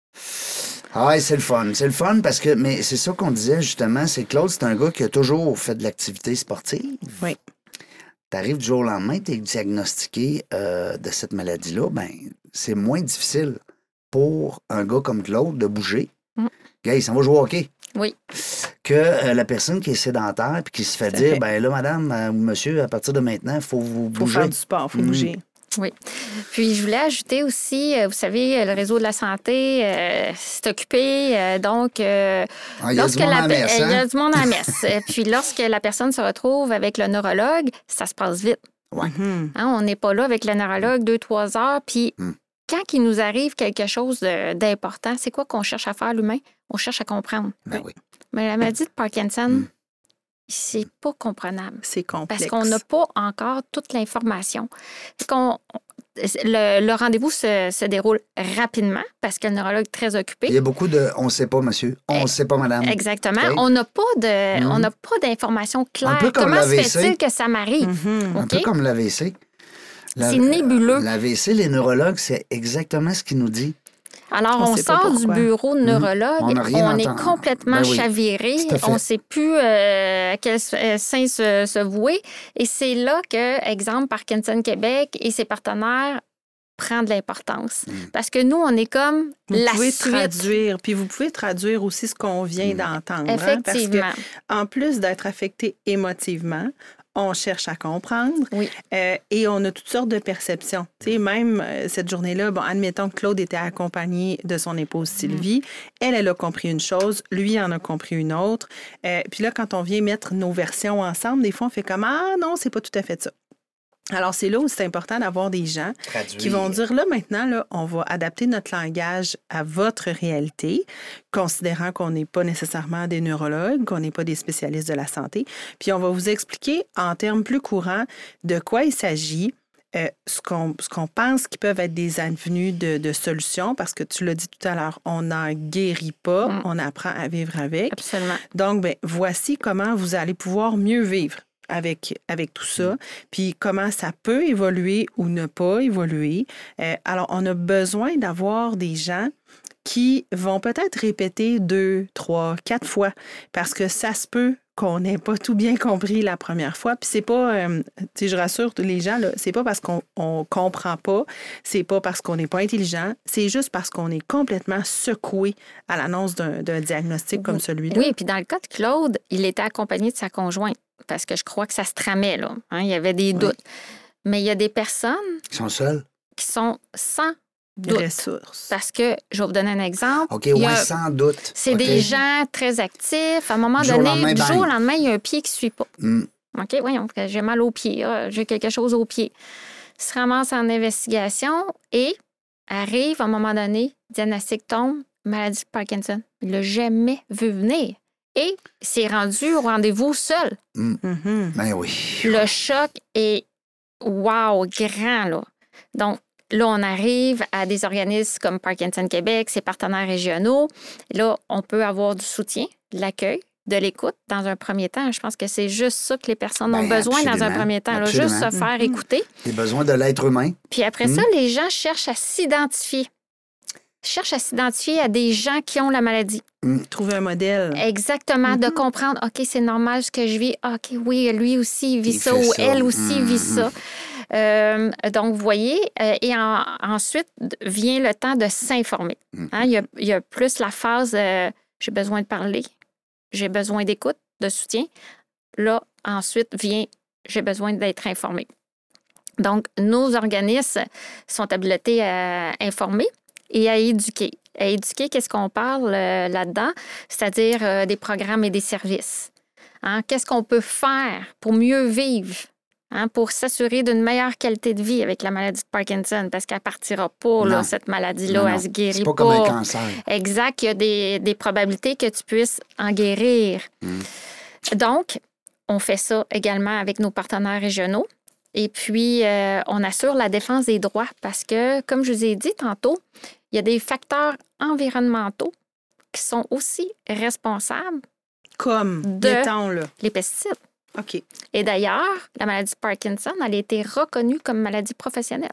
Ah ouais, c'est le fun. C'est le fun parce que, mais c'est ça qu'on disait justement, c'est que Claude, c'est un gars qui a toujours fait de l'activité sportive. Oui. T'arrives du jour au lendemain, t'es diagnostiqué euh, de cette maladie-là, ben c'est moins difficile pour un gars comme Claude de bouger. Mm. Gars, il s'en va jouer au hockey. Oui. Que euh, la personne qui est sédentaire puis qui se fait Tout à dire, fait. ben là, madame euh, ou monsieur, à partir de maintenant, il faut vous Il faut bouger. faire du sport, il faut Mm. bouger. Oui. Puis, je voulais ajouter aussi, euh, vous savez, le réseau de la santé, euh, c'est occupé. euh, donc, euh, Ah, il y a du monde la à la messe, il y a hein? du monde à la messe. Euh, Puis, lorsque la personne se retrouve avec le neurologue, ça se passe vite. Ouais. Mhm. Hein, on n'est pas là avec le neurologue deux, trois heures. Puis, Mm. quand il nous arrive quelque chose de- d'important, c'est quoi qu'on cherche à faire, l'humain? On cherche à comprendre. Ben oui. Mais la maladie de Parkinson, Mm. c'est pas comprenable. C'est complexe. Parce qu'on n'a pas encore toute l'information. Fait qu'on- Le, le rendez-vous se, se déroule rapidement parce que le neurologue est très occupé. Il y a beaucoup de on sait pas, monsieur. On Eh, sait pas, madame. Exactement. Ok. On n'a pas de, Mhm. on n'a pas d'informations claires. peu comme Comment se l'A V C. fait-il que ça m'arrive? Mhm. Un OK? peu comme l'A V C. La- C'est nébuleux. L'A V C, les neurologues, c'est exactement ce qu'ils nous disent. Alors, On on, sait pas sort du pourquoi. bureau de neurologue, On n'a rien on est entendu. complètement Ben oui. chaviré, Tout à fait. on ne sait plus euh, à quel euh, sein se, se vouer. Et c'est là que, exemple, Parkinson Québec et ses partenaires prend de l'importance. Mm. Parce que nous, on est comme Vous la pouvez suite. traduire, puis vous pouvez traduire aussi ce qu'on vient Mm. d'entendre. hein, parce Effectivement. que, en plus d'être affecté émotivement, on cherche à comprendre Oui. euh, et on a toutes sortes de perceptions. Tu sais, même euh, cette journée-là, bon, admettons que Claude était accompagné de son épouse Sylvie. Elle, elle a compris une chose, lui en a compris une autre. Euh, puis là, quand on vient mettre nos versions ensemble, des fois, on fait comme « Ah non, c'est pas tout à fait ça ». Alors, c'est là où c'est important d'avoir des gens Traduire. qui vont dire, là, maintenant, là, on va adapter notre langage à votre réalité, considérant qu'on n'est pas nécessairement des neurologues, qu'on n'est pas des spécialistes de la santé. Puis, on va vous expliquer en termes plus courants de quoi il s'agit, euh, ce qu'on ce qu'on pense qui peuvent être des avenues de, de solutions, parce que tu l'as dit tout à l'heure, on n'en guérit pas, Mm. on apprend à vivre avec. Absolument. Donc, ben, voici comment vous allez pouvoir mieux vivre avec, avec tout ça, puis comment ça peut évoluer ou ne pas évoluer. Euh, alors, on a besoin d'avoir des gens qui vont peut-être répéter deux, trois, quatre fois, parce que ça se peut qu'on n'ait pas tout bien compris la première fois. Puis c'est pas, euh, tu sais, je rassure les gens, là, c'est pas parce qu'on on comprend pas, c'est pas parce qu'on n'est pas intelligent, c'est juste parce qu'on est complètement secoué à l'annonce d'un, d'un diagnostic comme celui-là. Oui, puis dans le cas de Claude, il était accompagné de sa conjointe, parce que je crois que ça se tramait, là. Hein, il y avait des doutes. Oui. Mais il y a des personnes... Qui sont seules? Qui sont sans doute. Ressources. Parce que, je vais vous donner un exemple. OK, oui, a... sans doute. C'est okay. des gens très actifs. À un moment du donné, lendemain, du bang. jour au lendemain, il y a un pied qui ne suit pas. Mm. OK, voyons, j'ai mal au pied. Ah, j'ai quelque chose au pied. Il se ramasse en investigation et arrive, à un moment donné, diagnostic tombe, maladie de Parkinson. Il ne l'a jamais vu venir. Et s'est rendu au rendez-vous seul. Mm. Mm-hmm. Ben oui. Le choc est, wow, grand, là. Donc, là, on arrive à des organismes comme Parkinson Québec, ses partenaires régionaux. Là, on peut avoir du soutien, de l'accueil, de l'écoute dans un premier temps. Je pense que c'est juste ça que les personnes ont ben, besoin dans un premier temps. Là, juste se faire mm-hmm. écouter. Les besoins de l'être humain. Puis après mm. ça, les gens cherchent à s'identifier. cherchent à s'identifier à des gens qui ont la maladie. Mm. Trouver un modèle. Exactement, mm-hmm. de comprendre, OK, c'est normal ce que je vis. OK, oui, lui aussi, il vit il ça, ou ça. Elle aussi mm-hmm. vit ça. Euh, donc, vous voyez, euh, et en, ensuite vient le temps de s'informer. Mm-hmm. Hein, il, y a, il y a plus la phase euh, j'ai besoin de parler, j'ai besoin d'écoute, de soutien. Là, ensuite vient j'ai besoin d'être informé. Donc, nos organismes sont habilités à informer et à éduquer. À éduquer, qu'est-ce qu'on parle euh, là-dedans? C'est-à-dire euh, des programmes et des services. Hein? Qu'est-ce qu'on peut faire pour mieux vivre? Hein, pour s'assurer d'une meilleure qualité de vie avec la maladie de Parkinson, parce qu'elle ne partira pas, là, cette maladie-là, non, non. Elle se guérit pas. C'est pas comme un cancer. Exact, il y a des, des probabilités que tu puisses en guérir. Mm. Donc, on fait ça également avec nos partenaires régionaux. Et puis, euh, on assure la défense des droits parce que, comme je vous ai dit tantôt, il y a des facteurs environnementaux qui sont aussi responsables. Comme, de mettons-le. Les pesticides. OK. Et d'ailleurs, la maladie de Parkinson, elle a été reconnue comme maladie professionnelle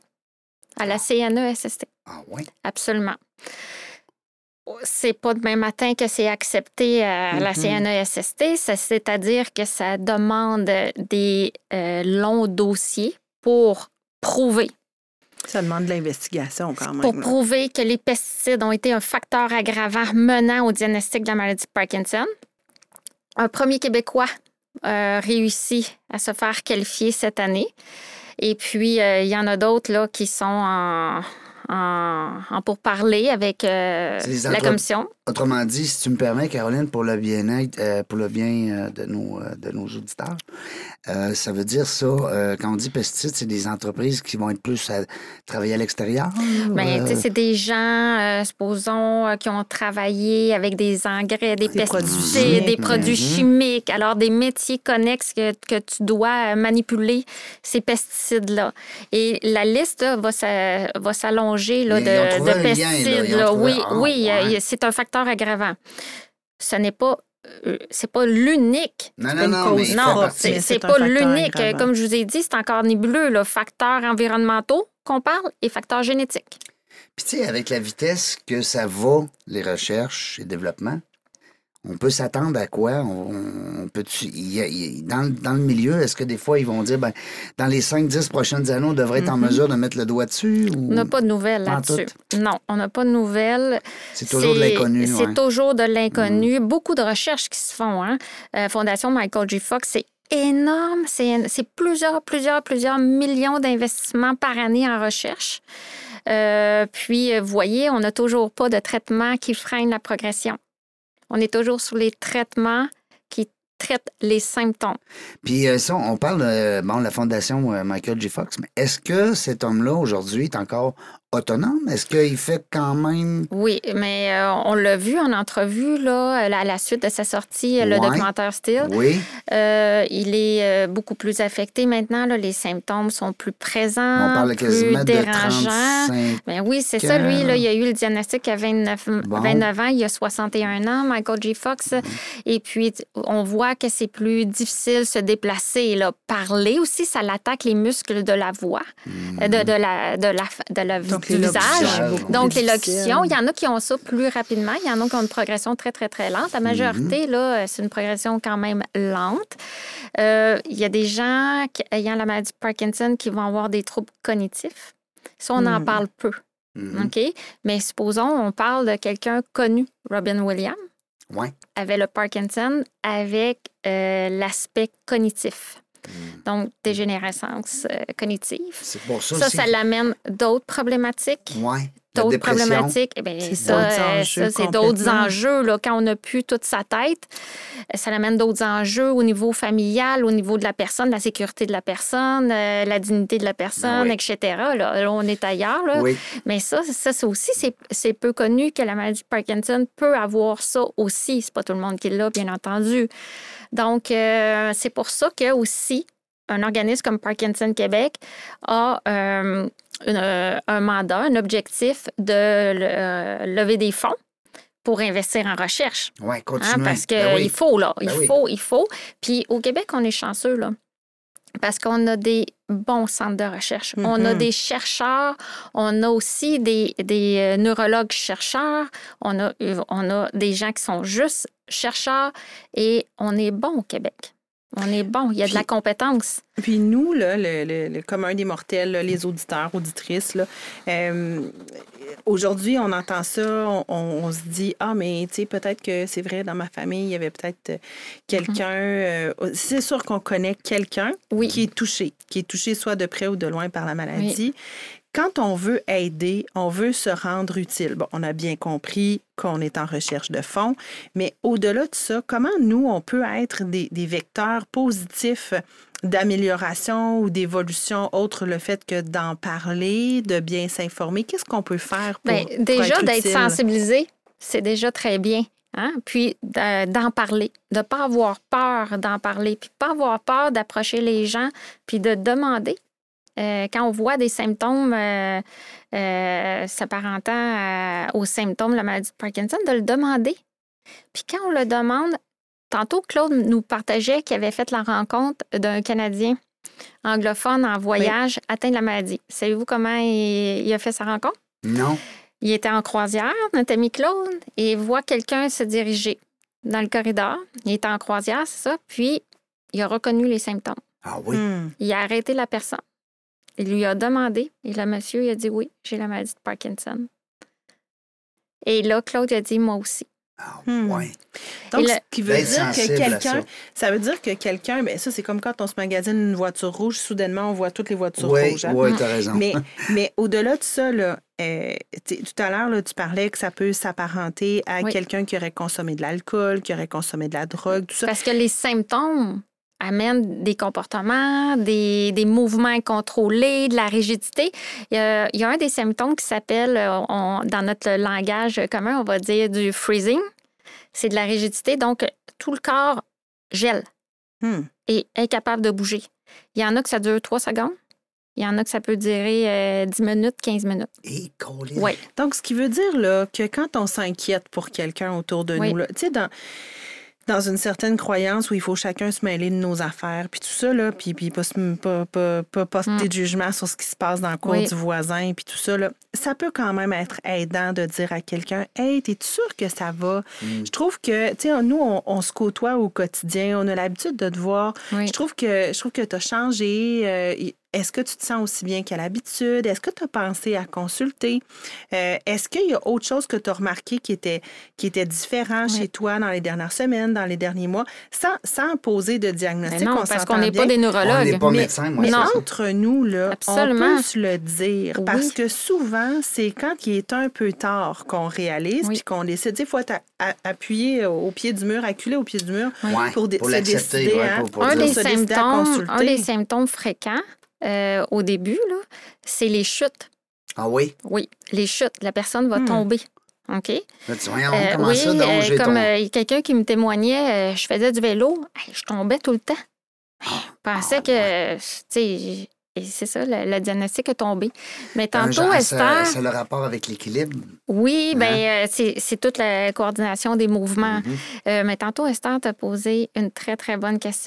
à la C N E S S T. Ah oui? Absolument. C'est pas demain matin que c'est accepté à la mm-hmm. C N E S S T, c'est-à-dire que ça demande des euh, longs dossiers pour prouver. Ça demande de l'investigation quand même. Pour là. prouver que les pesticides ont été un facteur aggravant menant au diagnostic de la maladie de Parkinson. Un premier Québécois Euh, réussi à se faire qualifier cette année. Et puis, euh, il y en a d'autres là, qui sont en, en, en pourparlers avec euh, la entre... commission. Autrement dit, si tu me permets, Caroline, pour le bien-être, euh, pour le bien euh, de, nos, euh, de nos auditeurs, euh, ça veut dire ça, euh, quand on dit pesticides, c'est des entreprises qui vont être plus à travailler à l'extérieur? Bien, euh... tu sais, c'est des gens, euh, supposons, euh, qui ont travaillé avec des engrais, des, des pesticides, produits des produits mm-hmm. chimiques, alors des métiers connexes que, que tu dois manipuler ces pesticides-là. Et la liste là, va, sa, va s'allonger là, de, de pesticides. Lien, là. Là. Oui, ah, oui ouais. c'est un facteur aggravant. Ce n'est pas euh, c'est pas l'unique. Non, non, non, mais non, c'est, c'est, c'est pas l'unique. Aggravant. Comme je vous ai dit, c'est encore nébuleux. Là. Facteurs environnementaux qu'on parle et facteurs génétiques. Puis tu sais, avec la vitesse que ça va, les recherches et développement, on peut s'attendre à quoi? On, on peut il y a, il y a, dans, dans le milieu, est-ce que des fois, ils vont dire, ben, dans les cinq dix prochaines années, on devrait être mm-hmm. en mesure de mettre le doigt dessus? Ou... On n'a pas de nouvelles là-dessus. Non, on n'a pas de nouvelles. C'est toujours c'est, de l'inconnu. C'est ouais. toujours de l'inconnu. Mm. Beaucoup de recherches qui se font. Hein? Euh, Fondation Michael J. Fox, c'est énorme. C'est, c'est plusieurs, plusieurs, plusieurs millions d'investissements par année en recherche. Euh, puis, vous voyez, on n'a toujours pas de traitement qui freine la progression. On est toujours sur les traitements qui traitent les symptômes. Puis euh, ça, on parle de bon, la fondation euh, Michael J. Fox, mais est-ce que cet homme-là, aujourd'hui, est encore autonome? Est-ce qu'il fait quand même... Oui, mais euh, on l'a vu en entrevue, là, à la suite de sa sortie, ouais. le documentaire Still. Oui. Euh, il est euh, beaucoup plus affecté maintenant. Là, les symptômes sont plus présents, on parle plus dérangeants. De ben oui, c'est ans. Ça. Lui, là, il a eu le diagnostic à vingt-neuf, bon. vingt-neuf ans. Il a soixante et un ans, Michael J. Fox. Mm-hmm. Et puis, on voit que c'est plus difficile de se déplacer. Là. Parler aussi, ça l'attaque les muscles de la voix, mm-hmm. de, de la... De la, de la Donc, Donc, du visage. beaucoup Donc, plus l'élocution, difficile. il y en a qui ont ça plus rapidement, il y en a qui ont une progression très, très, très lente. La majorité, là, c'est une progression quand même lente. Euh, il y a des gens qui, ayant la maladie de Parkinson qui vont avoir des troubles cognitifs. Ça, on en Mm. parle peu. Mhm. OK? Mais supposons, on parle de quelqu'un connu, Robin Williams, Ouais. avait le Parkinson avec euh, l'aspect cognitif. Donc, dégénérescence euh, cognitive. C'est pour ça Ça, aussi. ça l'amène d'autres problématiques. Ouais. La D'autres dépression. problématiques, eh bien, C'est ça, d'autres euh, enjeux ça, c'est d'autres complètement. enjeux. Là, quand on n'a plus toute sa tête, ça amène d'autres enjeux au niveau familial, au niveau de la personne, la sécurité de la personne, euh, la dignité de la personne, Ah oui. et cetera. Là, Là, on est ailleurs. Là. Oui. Mais ça, ça c'est aussi, c'est, c'est peu connu que la maladie de Parkinson peut avoir ça aussi. C'est pas tout le monde qui l'a, bien entendu. Donc, euh, c'est pour ça que aussi, un organisme comme Parkinson Québec a euh, une, euh, un mandat, un objectif de euh, lever des fonds pour investir en recherche. Oui, Hein, continuez. parce qu'il Ben oui. faut, là. Il Ben oui. faut, il faut. Puis au Québec, on est chanceux, là. Parce qu'on a des bons centres de recherche. Mm-hmm. On a des chercheurs, on a aussi des, des euh, neurologues chercheurs, on a, on a des gens qui sont juste chercheurs et on est bon au Québec. On est bon, il y a de la Puis- compétence. Puis nous, là, le, le- le commun des mortels, là, les auditeurs, auditrices, là, euh, aujourd'hui, on entend ça, on, on se dit, ah, mais tu sais, peut-être que c'est vrai, dans ma famille, il y avait peut-être euh, quelqu'un. euh, c'est sûr qu'on connaît quelqu'un Oui. qui est touché, qui est touché soit de près ou de loin par la maladie. Quand on veut aider, on veut se rendre utile. Bon, on a bien compris qu'on est en recherche de fonds, mais au-delà de ça, comment nous, on peut être des, des vecteurs positifs d'amélioration ou d'évolution, autre le fait que d'en parler, de bien s'informer? Qu'est-ce qu'on peut faire pour, Bien, pour déjà, être d'être utile? sensibilisé, c'est déjà très bien. Hein? Puis de- d'en parler, de ne pas avoir peur d'en parler, puis pas avoir peur d'approcher les gens, puis de demander. Euh, quand on voit des symptômes euh, euh, s'apparentant à- aux symptômes de la maladie de Parkinson, de le demander. Puis quand on le demande, tantôt Claude nous partageait qu'il avait fait la rencontre d'un Canadien anglophone en voyage atteint de la maladie. Savez-vous comment il, il a fait sa rencontre? Non. Il était en croisière, notre ami Claude, et il voit quelqu'un se diriger dans le corridor. Il était en croisière, c'est ça, puis il a reconnu les symptômes. Ah oui. Hmm. Il a arrêté la personne. Il lui a demandé, et le monsieur il a dit oui, j'ai la maladie de Parkinson. Et là, Claude il a dit moi aussi. Ah Hmm. ouais. Donc, Et le- ce qui veut D'être dire que sensible à quelqu'un, ça. ça veut dire que quelqu'un, bien ça, c'est comme quand on se magasine une voiture rouge, soudainement, on voit toutes les voitures Oui, rouges. hein. oui, t'as raison. Mais, mais au-delà de ça, là, euh, tu sais, tout à l'heure, là, tu parlais que ça peut s'apparenter à Oui. quelqu'un qui aurait consommé de l'alcool, qui aurait consommé de la drogue, tout ça. Parce que les symptômes amènent des comportements, des, des mouvements incontrôlés, de la rigidité. Il y a, il y a un des symptômes qui s'appelle, euh, on- dans notre langage commun, on va dire du freezing. C'est de la rigidité. Donc, tout le corps gèle Hmm. et est incapable de bouger. Il y en a que ça dure trois secondes. Il y en a que ça peut durer euh, dix minutes, quinze minutes. Et Colin. Oui. Donc, ce qui veut dire là, que quand on s'inquiète pour quelqu'un autour de Oui. nous, là, tu sais, dans, dans une certaine croyance où il faut chacun se mêler de nos affaires, puis tout ça, là, puis, puis pas, se- pas, pas, pas porter Mm. de jugement sur ce qui se passe dans le cours Oui. du voisin, puis tout ça, là, ça peut quand même être aidant de dire à quelqu'un « Hey, t'es sûr que ça va? Je trouve que, tu sais, nous, on, on se côtoie au quotidien, on a l'habitude de te voir. Oui. Je trouve que je trouve que tu as changé. Euh, est-ce que tu te sens aussi bien qu'à l'habitude? Est-ce que tu as pensé à consulter? Euh, est-ce qu'il y a autre chose que tu as remarqué qui était, qui était différent Oui. chez toi dans les dernières semaines, dans les derniers mois, sans, sans poser de diagnostic? Mais non, on parce s'entend qu'on n'est pas bien. des On neurologues. n'est pas Mais- médecin, moi, Mais c'est ça. entre nous, là, Absolument. on peut se le dire. Oui. Parce que souvent, c'est quand il est un peu tard qu'on réalise Oui. puis qu'on décide. Il faut être à- à- appuyé au pied du mur, acculé au pied du mur Ouais, pour, dé- pour se l'accepter, décider. ouais, hein, pour- pour Un dire. des, se décider à symptômes, consulter. un des symptômes fréquents euh, au début, là, c'est les chutes. Ah oui? Oui, les chutes. La personne va Hmm. tomber. OK? Là, tu voyons, Euh, comment oui, ça, donc, euh, j'ai comme ton- euh, il y a quelqu'un qui me témoignait, euh, je faisais du vélo, hey, je tombais tout le temps. Je pensais Ah, que, tu sais, et c'est ça, le, le diagnostic est tombé. Mais Un tantôt, genre, Esther, ça, ça a le rapport avec l'équilibre. oui, Hein? ben, euh, c'est c'est toute la coordination des mouvements. Mhm. Euh, mais tantôt, Esther t'a posé une très, très bonne question.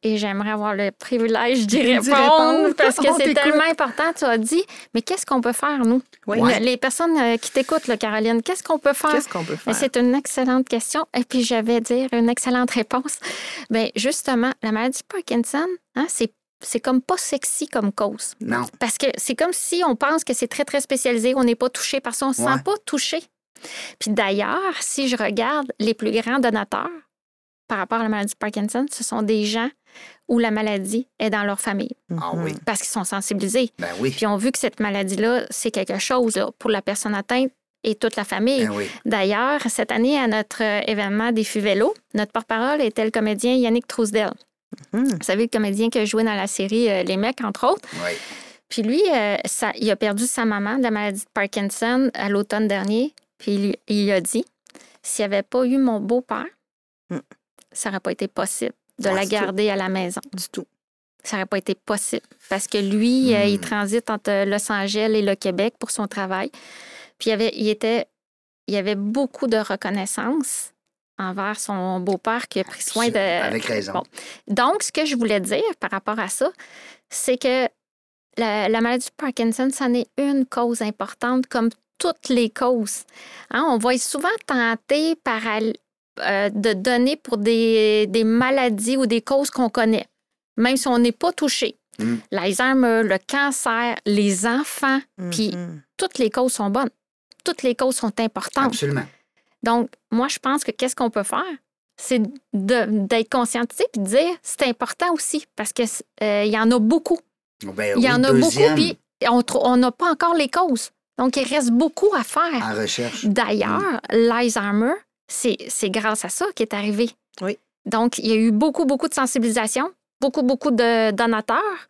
et j'aimerais avoir le privilège d'y D'y répondre, répondre. parce que On c'est t'écoute. tellement important. Tu as dit, mais qu'est-ce qu'on peut faire, nous? Oui. Le- Les personnes euh, qui t'écoutent, là, Caroline, qu'est-ce qu'on peut faire? Qu'est-ce qu'on peut Mais faire? c'est une excellente question. Et puis, je vais dire une excellente réponse. Bien, justement, la maladie de Parkinson, hein, c'est, c'est comme pas sexy comme cause. Non. Parce que c'est comme si on pense que c'est très, très spécialisé, on n'est pas touché par ça, on ne se Ouais. sent pas touché. Puis d'ailleurs, si je regarde les plus grands donateurs par rapport à la maladie de Parkinson, ce sont des gens où la maladie est dans leur famille Ah oui. parce qu'ils sont sensibilisés. Ben oui. Puis on vu que cette maladie-là, c'est quelque chose là, pour la personne atteinte et toute la famille. Ben oui. D'ailleurs, cette année, à notre euh, événement Défi Vélo, notre porte-parole était le comédien Yannick Trousdel. Mhm. Vous savez, le comédien qui a joué dans la série euh, Les Mecs, entre autres. Oui. Puis lui, euh, ça, il a perdu sa maman de la maladie de Parkinson à l'automne dernier. Puis il, lui- il a dit, s'il n'y avait pas eu mon beau-père, Mm. ça n'aurait pas été possible de Ouais, la c'est garder à la maison. Du tout. Ça n'aurait pas été possible. Parce que lui, euh, Mm. il transite entre Los Angeles et le Québec pour son travail. Puis il y avait, il était, il y avait beaucoup de reconnaissance envers son beau-père qui a pris soin de... Avec raison. Bon. Donc, ce que je voulais dire par rapport à ça, c'est que la, la maladie de Parkinson, ça n'est une cause importante comme toutes les causes. Hein, on va être souvent tenté par al- euh, de donner pour des, des maladies ou des causes qu'on connaît, même si on n'est pas touché. Mm. L'Alzheimer, le cancer, les enfants, puis Mhm. toutes les causes sont bonnes. Toutes les causes sont importantes. Absolument. Donc, moi, je pense que qu'est-ce qu'on peut faire? C'est de- d'être conscientisé puis de dire c'est important aussi parce qu'il y en a beaucoup. Ben Il y oui, en a deuxième beaucoup, puis on tr- on n'a pas encore les causes. Donc, il reste beaucoup à faire. en recherche. D'ailleurs, l'Alzheimer, c'est c'est grâce à ça qui est arrivé. Oui. Donc, il y a eu beaucoup, beaucoup de sensibilisation, beaucoup, beaucoup de donateurs.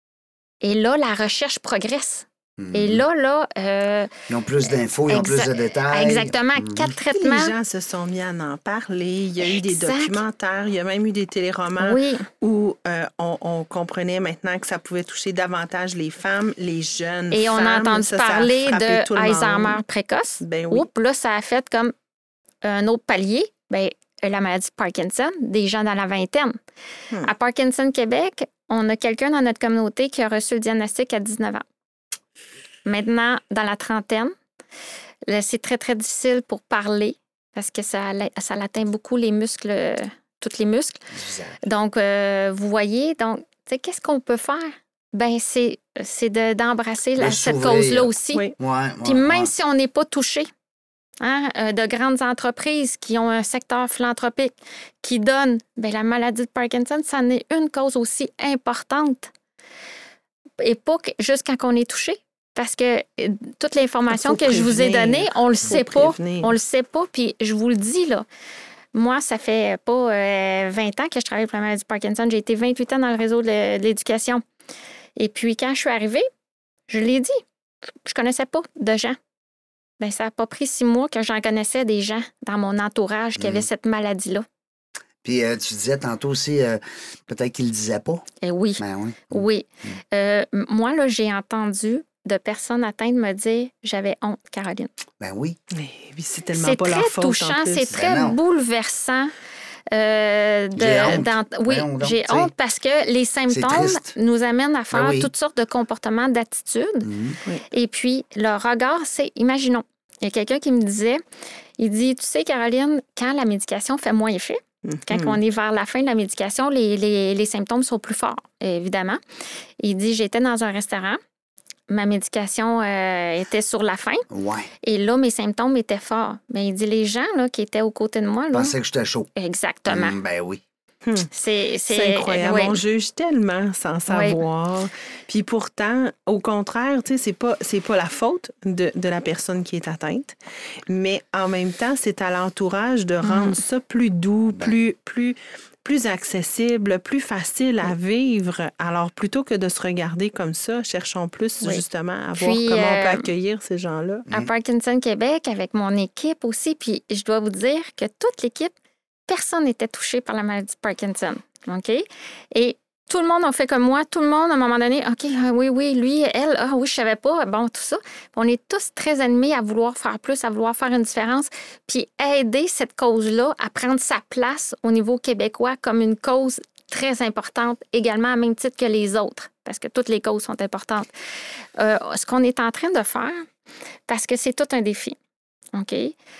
Et là, la recherche progresse. Mhm. Et là, là... euh, Ils ont plus d'infos, ils ont plus exa- de détails. exactement, Mhm. quatre Puis traitements. les gens se sont mis à en parler. Il y a eu des Exact. documentaires, il y a même eu des téléromans Oui, où euh, on, on comprenait maintenant que ça pouvait toucher davantage les femmes, les jeunes et on a femmes. entendu Ça, ça a parler frappé tout de le monde. Alzheimer précoce. Ben oui. Oups, là, ça a fait comme un autre palier. Bien, la maladie de Parkinson, des gens dans la vingtaine. Hmm. À Parkinson Québec, on a quelqu'un dans notre communauté qui a reçu le diagnostic à dix-neuf ans. Maintenant, dans la trentaine, là, c'est très, très difficile pour parler parce que ça, ça l'atteint beaucoup les muscles, euh, tous les muscles. Bizarre. Donc, euh, vous voyez, donc, tu sais, qu'est-ce qu'on peut faire? Ben c'est, c'est de- d'embrasser la- De cette s'ouvrir. cause-là aussi. Oui. Ouais, ouais, Puis même ouais. si on n'est pas touché, hein, euh, de grandes entreprises qui ont un secteur philanthropique qui donnent, bien, la maladie de Parkinson, ça en est une cause aussi importante. Et pas que, juste quand on est touché. Parce que euh, toute l'information Faut que je vous ai prévenir. donnée, on le Faut sait pas. prévenir. On le sait pas. Puis je vous le dis, là. Moi, ça fait pas euh, vingt ans que je travaille pour la maladie de Parkinson. J'ai été vingt-huit ans dans le réseau de l'é- de l'éducation. Et puis, quand je suis arrivée, je l'ai dit, je connaissais pas de gens. Bien, ça n'a pas pris six mois que j'en connaissais des gens dans mon entourage qui avaient Mhm. cette maladie-là. Puis euh, tu disais tantôt aussi, euh, peut-être qu'ils ne le disaient pas. Et oui, Ben oui. oui. Euh, m- moi, là, j'ai entendu de personnes atteintes me dire « j'avais honte, Caroline ». Ben oui. Mais oui, c'est tellement C'est pas très leur faute. en touchant, plus. c'est très Ben non. bouleversant. euh, de- J'ai honte. d'en- oui, Voyons donc, j'ai tu sais. honte parce que les symptômes triste. nous amènent à faire Ben oui. toutes sortes de comportements, d'attitudes. Mhm. Et puis, le regard, c'est, imaginons, il y a quelqu'un qui me disait, il dit, tu sais, Caroline, quand la médication fait moins effet, quand Mhm. on est vers la fin de la médication, les, les- les symptômes sont plus forts, évidemment. Il dit, j'étais dans un restaurant, ma médication euh, était sur la fin, Ouais. et là, mes symptômes étaient forts. Mais il dit, les gens là, qui étaient aux côtés de moi, Je là, pensais que j'étais chaud. exactement. Mm, ben oui. C'est, C'est incroyable. oui. On juge tellement sans savoir. Puis pourtant, au contraire, tu sais, c'est pas, c'est pas la faute de, de la personne qui est atteinte, mais en même temps, c'est à l'entourage de rendre ça plus doux, Ben. plus, plus, plus accessible, plus facile à vivre. Alors, plutôt que de se regarder comme ça, cherchons plus Oui. justement à Puis, voir comment on euh, peut accueillir ces gens-là. À Parkinson Québec, avec mon équipe aussi, puis je dois vous dire que toute l'équipe, personne n'était touché par la maladie de Parkinson. OK? Et tout le monde a fait comme moi. Tout le monde, à un moment donné, OK, ah oui, oui, lui, elle, ah oui, je savais pas. Bon, tout ça. On est tous très animés à vouloir faire plus, à vouloir faire une différence, puis aider cette cause-là à prendre sa place au niveau québécois comme une cause très importante également, à même titre que les autres, parce que toutes les causes sont importantes. Euh, ce qu'on est en train de faire, parce que c'est tout un défi, OK?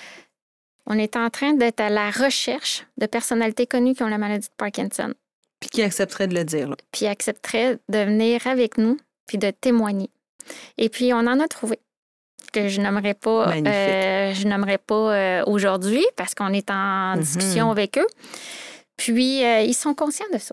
On est en train d'être à la recherche de personnalités connues qui ont la maladie de Parkinson. Puis qui accepterait de le dire. Là. Puis accepterait de venir avec nous puis de témoigner. Et puis, on en a trouvé que je n'aimerais pas, euh, je n'aimerais pas euh, aujourd'hui parce qu'on est en mm-hmm. discussion avec eux. Puis, euh, ils sont conscients de ça.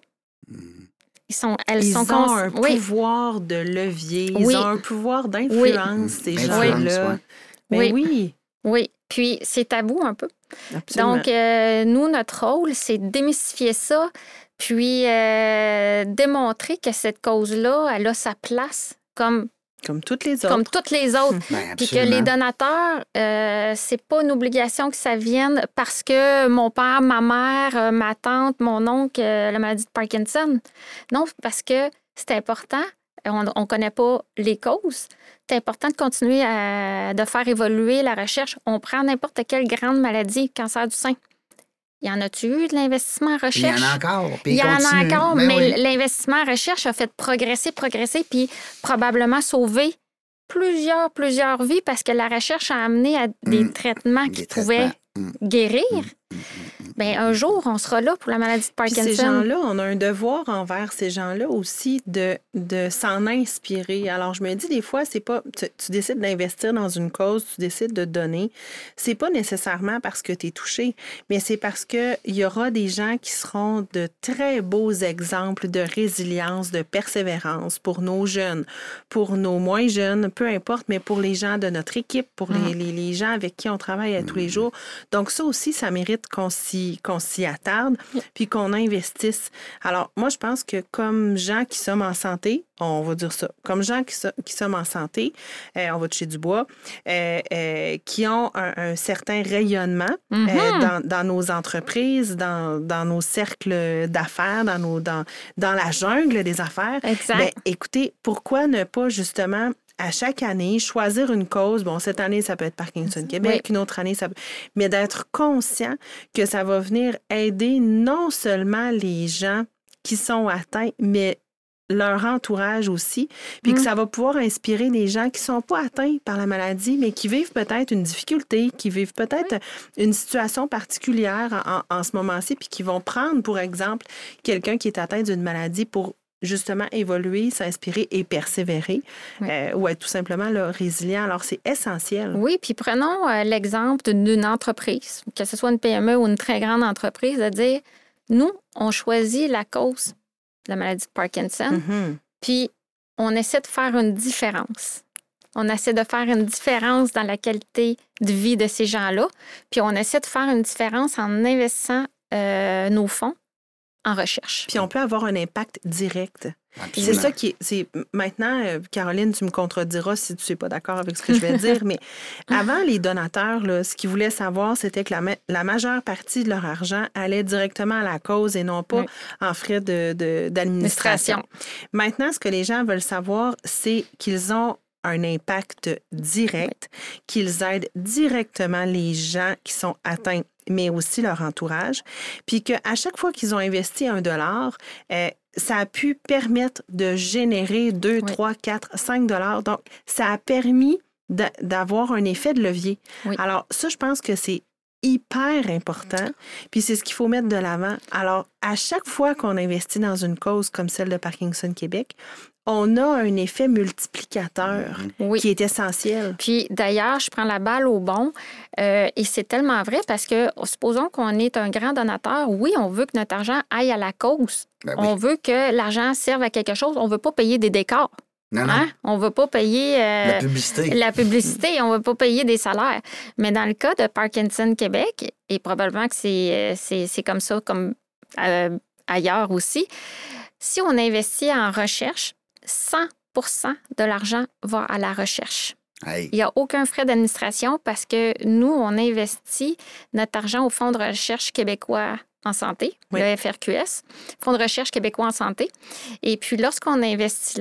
Ils, sont, elles ils sont ont cons... un oui. pouvoir de levier. Ils oui. ont un pouvoir d'influence, oui. ces gens-là. Mais oui. oui. Oui. Puis, c'est tabou un peu. Absolument. Donc, euh, nous, notre rôle, c'est de démystifier ça, puis euh, démontrer que cette cause-là, elle a sa place comme... Comme toutes les autres. Comme toutes les autres. Ben, puis que les donateurs, euh, c'est pas une obligation que ça vienne parce que mon père, ma mère, ma tante, mon oncle a la maladie de Parkinson. Non, parce que c'est important. On ne connaît pas les causes. C'est important de continuer à de faire évoluer la recherche. On prend n'importe quelle grande maladie, cancer du sein. Il y en a-tu eu de l'investissement en recherche? Il y en a encore. Il y en a encore, mais, mais oui. l'investissement en recherche a fait progresser, progresser, puis probablement sauver plusieurs, plusieurs vies parce que la recherche a amené à des mmh. traitements qui des pouvaient traitements. guérir. Mmh. Bien, un jour, on sera là pour la maladie de Parkinson. Puis ces gens-là, on a un devoir envers ces gens-là aussi de, de s'en inspirer. Alors, je me dis, des fois, c'est pas... Tu, tu décides d'investir dans une cause, tu décides de donner. C'est pas nécessairement parce que tu es touché, mais c'est parce qu'il y aura des gens qui seront de très beaux exemples de résilience, de persévérance pour nos jeunes, pour nos moins jeunes, peu importe, mais pour les gens de notre équipe, pour mmh. les, les, les gens avec qui on travaille à tous les jours. Donc, ça aussi, ça mérite qu'on s'y qu'on s'y attarde, puis qu'on investisse. Alors, moi, je pense que comme gens qui sommes en santé, on va dire ça, comme gens qui, so, qui sommes en santé, euh, on va toucher du bois, euh, euh, qui ont un, un certain rayonnement mm-hmm. euh, dans, dans nos entreprises, dans, dans nos cercles d'affaires, dans, nos, dans, dans la jungle des affaires. Exact. Bien, écoutez, pourquoi ne pas justement à chaque année, choisir une cause. Bon, cette année, ça peut être Parkinson Québec, oui. une autre année, ça peut... Mais d'être conscient que ça va venir aider non seulement les gens qui sont atteints, mais leur entourage aussi, puis mmh. que ça va pouvoir inspirer les gens qui ne sont pas atteints par la maladie, mais qui vivent peut-être une difficulté, qui vivent peut-être oui. une situation particulière en, en ce moment-ci, puis qui vont prendre, pour exemple, quelqu'un qui est atteint d'une maladie pour justement évoluer, s'inspirer et persévérer, oui. euh, ou être tout simplement là, résilient. Alors, c'est essentiel. Oui, puis prenons euh, l'exemple d'une entreprise, que ce soit une P M E ou une très grande entreprise, de dire, nous, on choisit la cause de la maladie de Parkinson, mm-hmm. puis on essaie de faire une différence. On essaie de faire une différence dans la qualité de vie de ces gens-là, puis on essaie de faire une différence en investissant euh, nos fonds en recherche. Puis on peut avoir un impact direct. Absolument. C'est ça qui est... C'est, maintenant, euh, Caroline, tu me contrediras si tu n'es pas d'accord avec ce que je vais dire, mais avant, les donateurs, là, ce qu'ils voulaient savoir, c'était que la, ma- la majeure partie de leur argent allait directement à la cause et non pas oui. en frais de, de, d'administration. Maintenant, ce que les gens veulent savoir, c'est qu'ils ont un impact direct, oui. qu'ils aident directement les gens qui sont atteints, mais aussi leur entourage, puis qu'à chaque fois qu'ils ont investi un dollar, euh, ça a pu permettre de générer deux, oui. trois, quatre, cinq dollars. Donc, ça a permis de, d'avoir un effet de levier. Oui. Alors, ça, je pense que c'est hyper important, puis c'est ce qu'il faut mettre de l'avant. Alors, à chaque fois qu'on investit dans une cause comme celle de Parkinson Québec, on a un effet multiplicateur oui. qui est essentiel. Puis d'ailleurs, je prends la balle au bon euh, et c'est tellement vrai parce que supposons qu'on est un grand donateur, oui, on veut que notre argent aille à la cause. Ben oui. On veut que l'argent serve à quelque chose. On ne veut pas payer des décors. Non, non. Hein? On ne veut pas payer euh, la publicité. La publicité, on ne veut pas payer des salaires. Mais dans le cas de Parkinson Québec, et probablement que c'est, c'est, c'est comme ça comme euh, ailleurs aussi, si on investit en recherche, cent pour cent de l'argent va à la recherche. Hey. Il n'y a aucun frais d'administration parce que nous, on investit notre argent au Fonds de recherche québécois en santé, oui. le F R Q S, Fonds de recherche québécois en santé. Et puis, lorsqu'on investit là,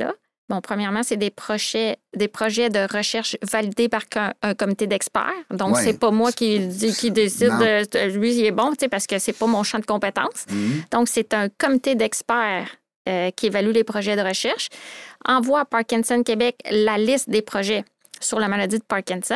Bon, premièrement, c'est des projets, des projets de recherche validés par un, un comité d'experts. Donc, ouais. c'est pas moi qui, qui décide de, de lui, il est bon, parce que c'est pas mon champ de compétences. Mm-hmm. Donc, c'est un comité d'experts euh, qui évalue les projets de recherche, envoie à Parkinson Québec la liste des projets sur la maladie de Parkinson.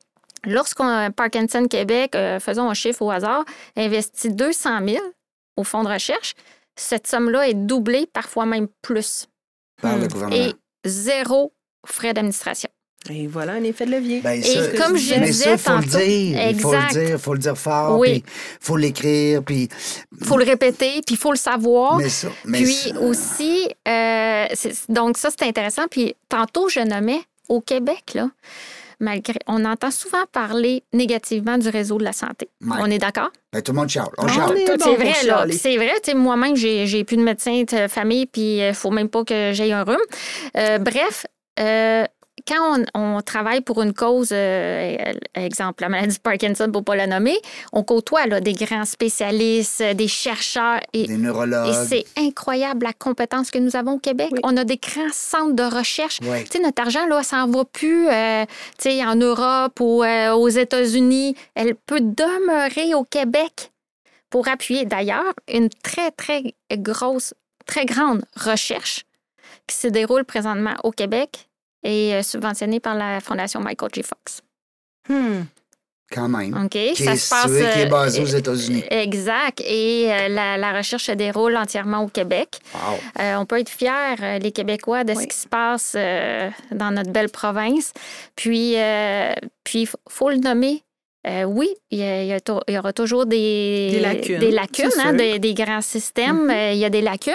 Lorsqu'on Parkinson Québec, euh, faisons un chiffre au hasard, investit deux cent mille au fonds de recherche, cette somme-là est doublée, parfois même plus. Par le gouvernement. Et zéro frais d'administration. Et voilà un effet de levier. Ben, Et ça, comme je mais disais ça, il faut tantôt, le dire. Il faut le exact. dire, il faut le dire fort, Oui. puis il faut l'écrire, puis... Il faut le répéter, puis il faut le savoir. Mais ça, mais puis ça... aussi, euh, c'est- donc ça, c'est intéressant. Puis tantôt, je nommais au Québec, là, malgré, on entend souvent parler négativement du réseau de la santé. Ouais. On est d'accord? Ben, tout le monde chiale. On On chiale. est Tout, bon c'est pour vrai, là. chialer. Puis c'est vrai, tu sais, moi-même, j'ai, j'ai plus de médecin de famille, puis il faut même pas que j'aie un rhume. Euh, bref, euh, quand on, on travaille pour une cause, euh, exemple, la maladie de Parkinson, pour ne pas la nommer, on côtoie là, des grands spécialistes, des chercheurs. Et, Des neurologues. et c'est incroyable la compétence que nous avons au Québec. Oui. On a des grands centres de recherche. Oui. Tu sais, notre argent, là, ça n'en va plus euh, tu sais, en Europe ou euh, aux États-Unis. Elle peut demeurer au Québec pour appuyer, d'ailleurs, une très, très grosse, très grande recherche qui se déroule présentement au Québec et euh, subventionnée par la Fondation Michael J. Fox. Hmm. Quand même. OK? Qui Ça est se passe. situé, qui est basé euh, aux États-Unis. Exact. Et euh, la, la recherche se déroule entièrement au Québec. Wow. Euh, on peut être fiers, euh, les Québécois, de Oui. ce qui se passe euh, dans notre belle province. Puis, euh, puis il faut le nommer. Euh, oui, il y, a- il y a tou- il y aura toujours des, Des lacunes, des, lacunes, c'est hein, sûr. des, des grands systèmes. Mhm. Euh, il y a des lacunes.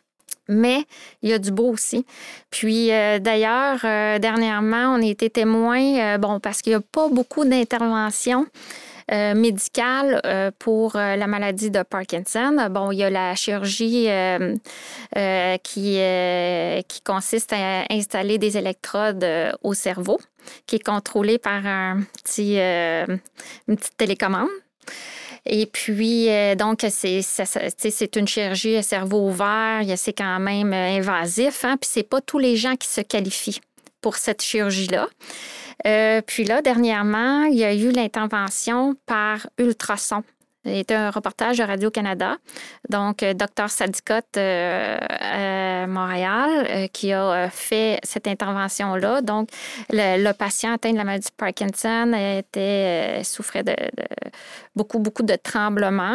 Mais il y a du beau aussi. Puis euh, d'ailleurs, euh, dernièrement, on a été témoins, euh, bon, parce qu'il n'y a pas beaucoup d'interventions euh, médicales euh, pour euh, la maladie de Parkinson. Bon, il y a la chirurgie euh, euh, qui, euh, qui consiste à installer des électrodes euh, au cerveau, qui est contrôlée par un petit, euh, une petite télécommande. Et puis, euh, donc, c'est, ça, ça, tu sais, c'est une chirurgie à cerveau ouvert, il y a- c'est quand même euh, invasif, hein, puis c'est pas tous les gens qui se qualifient pour cette chirurgie-là. Euh, puis là, dernièrement, il y a eu l'intervention par ultrason. C'était un reportage de Radio-Canada. Donc, euh, Dr Sadicot euh, à Montréal euh, qui a euh, fait cette intervention-là. Donc, le, le patient atteint de la maladie de Parkinson était, euh, souffrait de, de beaucoup, beaucoup de tremblements.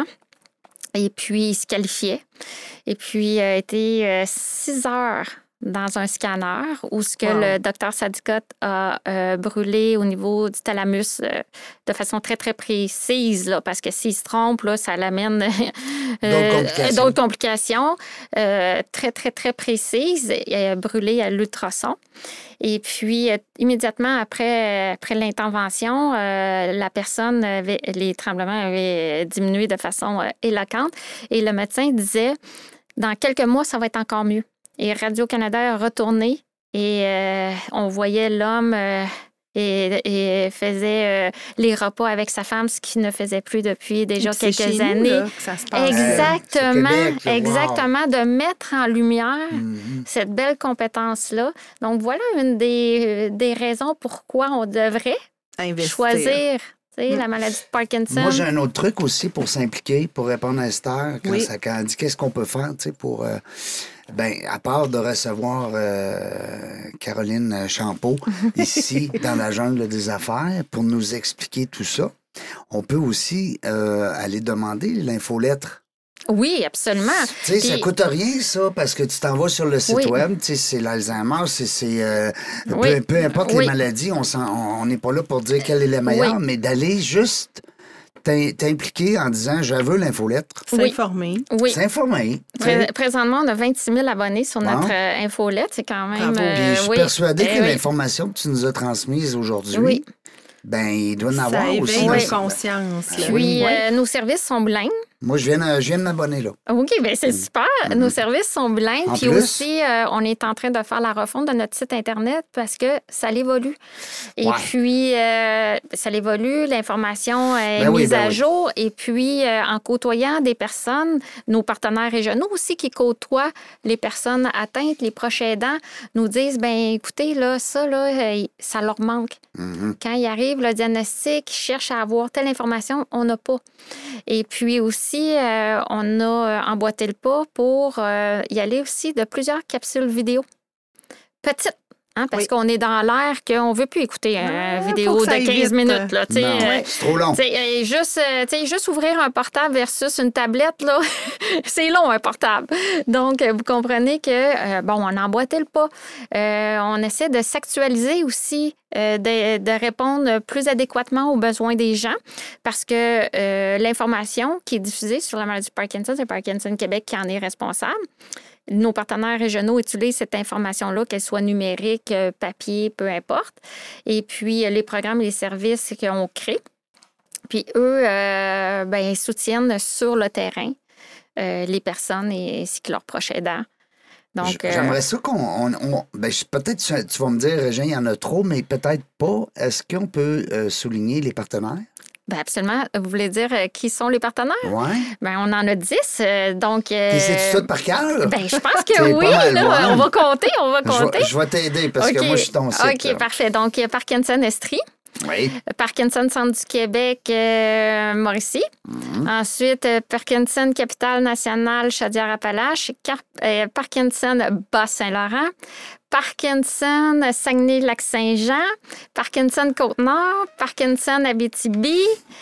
Et puis, il se qualifiait. Et puis, il a été euh, six heures dans un scanner où ce que Wow. le docteur Sadicot a euh, brûlé au niveau du thalamus euh, de façon très, très précise, là, parce que s'il se trompe, là, ça l'amène euh, D'autres complications. d'autres complications euh, très, très, très précises. Il a brûlé à l'ultrason. Et puis, euh, immédiatement après, après l'intervention, euh, la personne, avait, les tremblements avaient diminué de façon euh, éloquente. Et le médecin disait, dans quelques mois, ça va être encore mieux. Et Radio-Canada a retourné et euh, on voyait l'homme euh, et, et faisait euh, les repas avec sa femme, ce qu'il ne faisait plus depuis déjà C'est quelques chez nous, années. là, que ça se passe. Exactement, c'est Québec, là, wow. exactement, de mettre en lumière Mhm. cette belle compétence-là. Donc, voilà une des, des raisons pourquoi on devrait Investir. choisir tu sais, Mm. la maladie de Parkinson. Moi, j'ai un autre truc aussi pour s'impliquer, pour répondre à Esther, quand, Oui. ça, quand elle dit qu'est-ce qu'on peut faire, tu sais, pour... euh, ben, à part de recevoir euh, Caroline Champeau ici, dans la jungle des affaires, pour nous expliquer tout ça, on peut aussi euh, aller demander l'infolettre. Oui, absolument. Tu sais, ça Puis- coûte rien, ça, parce que tu t'en vas sur le site Oui. web, tu sais, c'est l'Alzheimer, c'est... c'est, euh, Oui. peu, peu importe Oui. les maladies, on s'en- on n'est pas là pour dire quelle est la meilleure, Oui. mais d'aller juste t'im- t'impliquer en disant « je veux l'infolettre Oui. S'informer. Oui. ». S'informer. tu sais. Pré- Présentement, on a vingt-six mille abonnés sur Bon. notre euh, infolette. C'est quand même. Bravo. euh, Puis je suis oui. persuadé Eh que oui. l'information que tu nous as transmise aujourd'hui, Oui. ben il doit en Ça avoir aussi. éveille dans nos ce- consciences. là. Puis, Oui. euh, nos services sont bilingues. Moi, je viens, je viens de m'abonner, là. OK, bien, c'est super. Mm-hmm. Nos services sont bilingues. En Puis plus, aussi, euh, on est en train de faire la refonte de notre site Internet parce que ça l'évolue. Et ouais. puis, euh, ça l'évolue, l'information est ben mise oui, ben à oui. jour. Et puis, euh, en côtoyant des personnes, nos partenaires régionaux aussi qui côtoient les personnes atteintes, les proches aidants, nous disent, bien, écoutez, là, ça, là, ça leur manque. Mm-hmm. Quand il arrive le diagnostic, ils cherchent à avoir telle information, on n'a pas. Et puis aussi, euh, on a emboîté le pas pour euh, y aller aussi de plusieurs capsules vidéo. Petites, hein, parce oui. qu'on est dans l'air qu'on ne veut plus écouter une ah, vidéo de quinze minutes. Là, non, euh, c'est trop long. Euh, juste, euh, juste ouvrir un portable versus une tablette, là, c'est long, un portable. Donc, vous comprenez que, euh, bon, on a emboîté le pas. Euh, on essaie de s'actualiser aussi, euh, de, de répondre plus adéquatement aux besoins des gens parce que euh, l'information qui est diffusée sur la maladie de Parkinson, c'est Parkinson Québec qui en est responsable. Nos partenaires régionaux utilisent cette information-là, qu'elle soit numérique, papier, peu importe. Et puis, les programmes et les services qu'on crée. Puis, eux, euh, ben, ils soutiennent sur le terrain euh, les personnes et ainsi que leurs proches aidants. Donc, J'aimerais euh... ça qu'on... On, on, ben, peut-être tu vas me dire, Régin, il y en a trop, mais peut-être pas. Est-ce qu'on peut euh, souligner les partenaires? Bien, absolument. Vous voulez dire euh, qui sont les partenaires? Oui. Bien, on en a dix. Euh, donc. Euh... T'es sais-tu tout par cœur? Bien, je pense que oui. Là, on va compter, on va compter. Je vais t'aider parce okay. que moi, je suis ton site. OK, là. Parfait. Donc, Parkinson Estrie. Oui. Parkinson Centre du Québec, euh, Mauricie. Mm-hmm. Ensuite, euh, Parkinson Capitale Nationale, Chaudière-Appalaches. Car- euh, Parkinson Bas-Saint-Laurent. Parkinson Saguenay-Lac-Saint-Jean. Parkinson Côte-Nord. Parkinson Abitibi.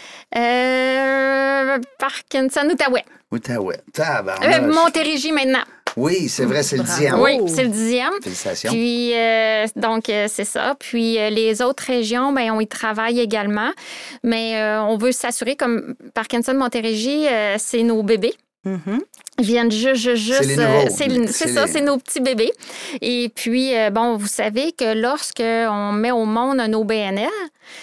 Euh, Parkinson Outaouais. Outaouais. Euh, Montérégie maintenant. Oui, c'est vrai, c'est le dixième. Oui, c'est le dixième. Félicitations. Puis, euh, donc, euh, c'est ça. Puis, euh, les autres régions, bien, on y travaille également. Mais euh, on veut s'assurer, comme Parkinson Montérégie, euh, c'est nos bébés. Mm-hmm. Ils viennent juste, juste, juste. C'est les nouveaux. Euh, c'est, c'est, c'est ça, les... c'est nos petits bébés. Et puis, euh, bon, vous savez que lorsqu'on met au monde un O B N L,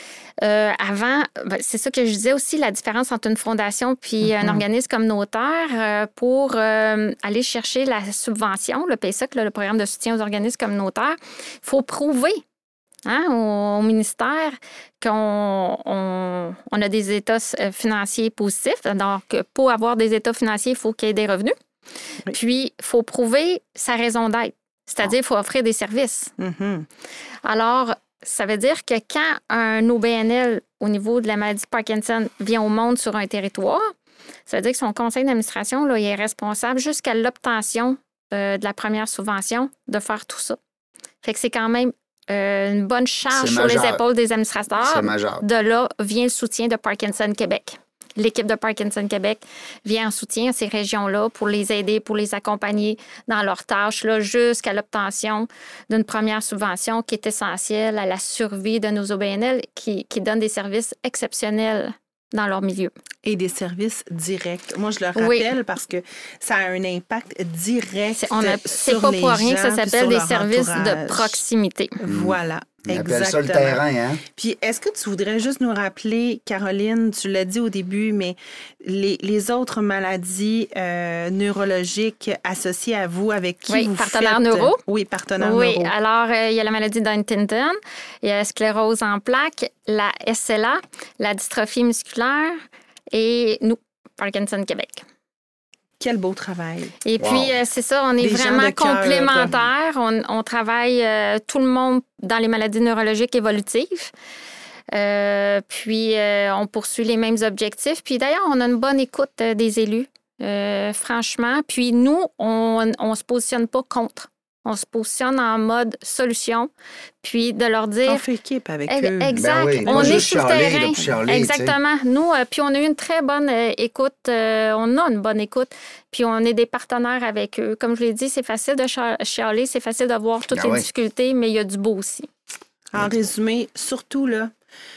Euh, avant, ben, c'est ça que je disais aussi, la différence entre une fondation puis mm-hmm. un organisme communautaire euh, pour euh, aller chercher la subvention, le P S A C, là, le programme de soutien aux organismes communautaires, il faut prouver hein, au, au ministère qu'on on, on a des états financiers positifs. Donc, pour avoir des états financiers, il faut qu'il y ait des revenus. Oui. Puis, il faut prouver sa raison d'être, c'est-à-dire il faut offrir des services. Mm-hmm. Alors, ça veut dire que quand un O B N L au niveau de la maladie de Parkinson vient au monde sur un territoire, ça veut dire que son conseil d'administration là, il est responsable jusqu'à l'obtention euh, de la première subvention de faire tout ça. Fait que c'est quand même euh, une bonne charge sur les épaules des administrateurs. C'est majeur. De là vient le soutien de Parkinson Québec. L'équipe de Parkinson Québec vient en soutien à ces régions-là pour les aider, pour les accompagner dans leurs tâches là, jusqu'à l'obtention d'une première subvention qui est essentielle à la survie de nos O B N L qui, qui donnent des services exceptionnels dans leur milieu. Et des services directs. Moi, je le rappelle oui. parce que ça a un impact direct c'est, on a, sur c'est pas les pour rien gens, que ça s'appelle des services entourage. De proximité. Voilà. On appelle ça le terrain, hein? Puis, est-ce que tu voudrais juste nous rappeler, Caroline, tu l'as dit au début, mais les, les autres maladies euh, neurologiques associées à vous, avec qui oui, vous partenaires faites... neuro. Oui, partenaires oui, neuro. Oui, alors, euh, il y a la maladie d'Huntington, il y a la sclérose en plaques, la S L A, la dystrophie musculaire et nous, Parkinson Québec. Quel beau travail. Et wow. puis, euh, c'est ça, on est Des vraiment complémentaires. On, on travaille euh, tout le monde dans les maladies neurologiques évolutives. Euh, puis, euh, on poursuit les mêmes objectifs. Puis, d'ailleurs, on a une bonne écoute euh, des élus, euh, franchement. Puis, nous, on ne se positionne pas contre. On se positionne en mode solution, puis de leur dire... On fait équipe avec e- eux. Exact. Ben oui, on est sur le terrain. Chialer, exactement. T'sais. Nous, euh, puis on a eu une très bonne euh, écoute. Euh, on a une bonne écoute. Puis on est des partenaires avec eux. Comme je l'ai dit, c'est facile de chialer, c'est facile de voir toutes ben les oui. difficultés, mais il y a du beau aussi. En résumé, surtout, là,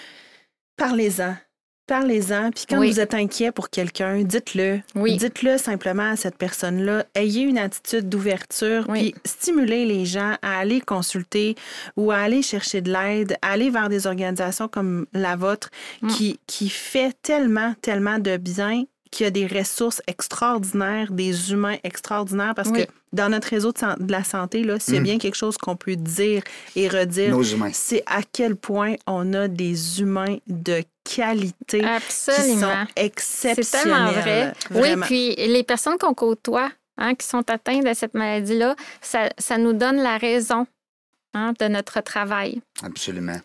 parlez-en. Parlez-en, puis quand oui. vous êtes inquiet pour quelqu'un, dites-le. Oui. Dites-le simplement à cette personne-là. Ayez une attitude d'ouverture, oui. puis stimulez les gens à aller consulter ou à aller chercher de l'aide, à aller vers des organisations comme la vôtre mm. qui, qui fait tellement, tellement de bien, qu'il y a des ressources extraordinaires, des humains extraordinaires, parce oui. que dans notre réseau de, san- de la santé, là, s'il y a Mm. bien quelque chose qu'on peut dire et redire, Nos humains. c'est à quel point on a des humains de qualité qui Absolument. sont exceptionnels. C'est tellement vrai. Vraiment. Oui, puis les personnes qu'on côtoie, hein, qui sont atteintes de cette maladie-là, ça, ça nous donne la raison, hein, de notre travail. Absolument.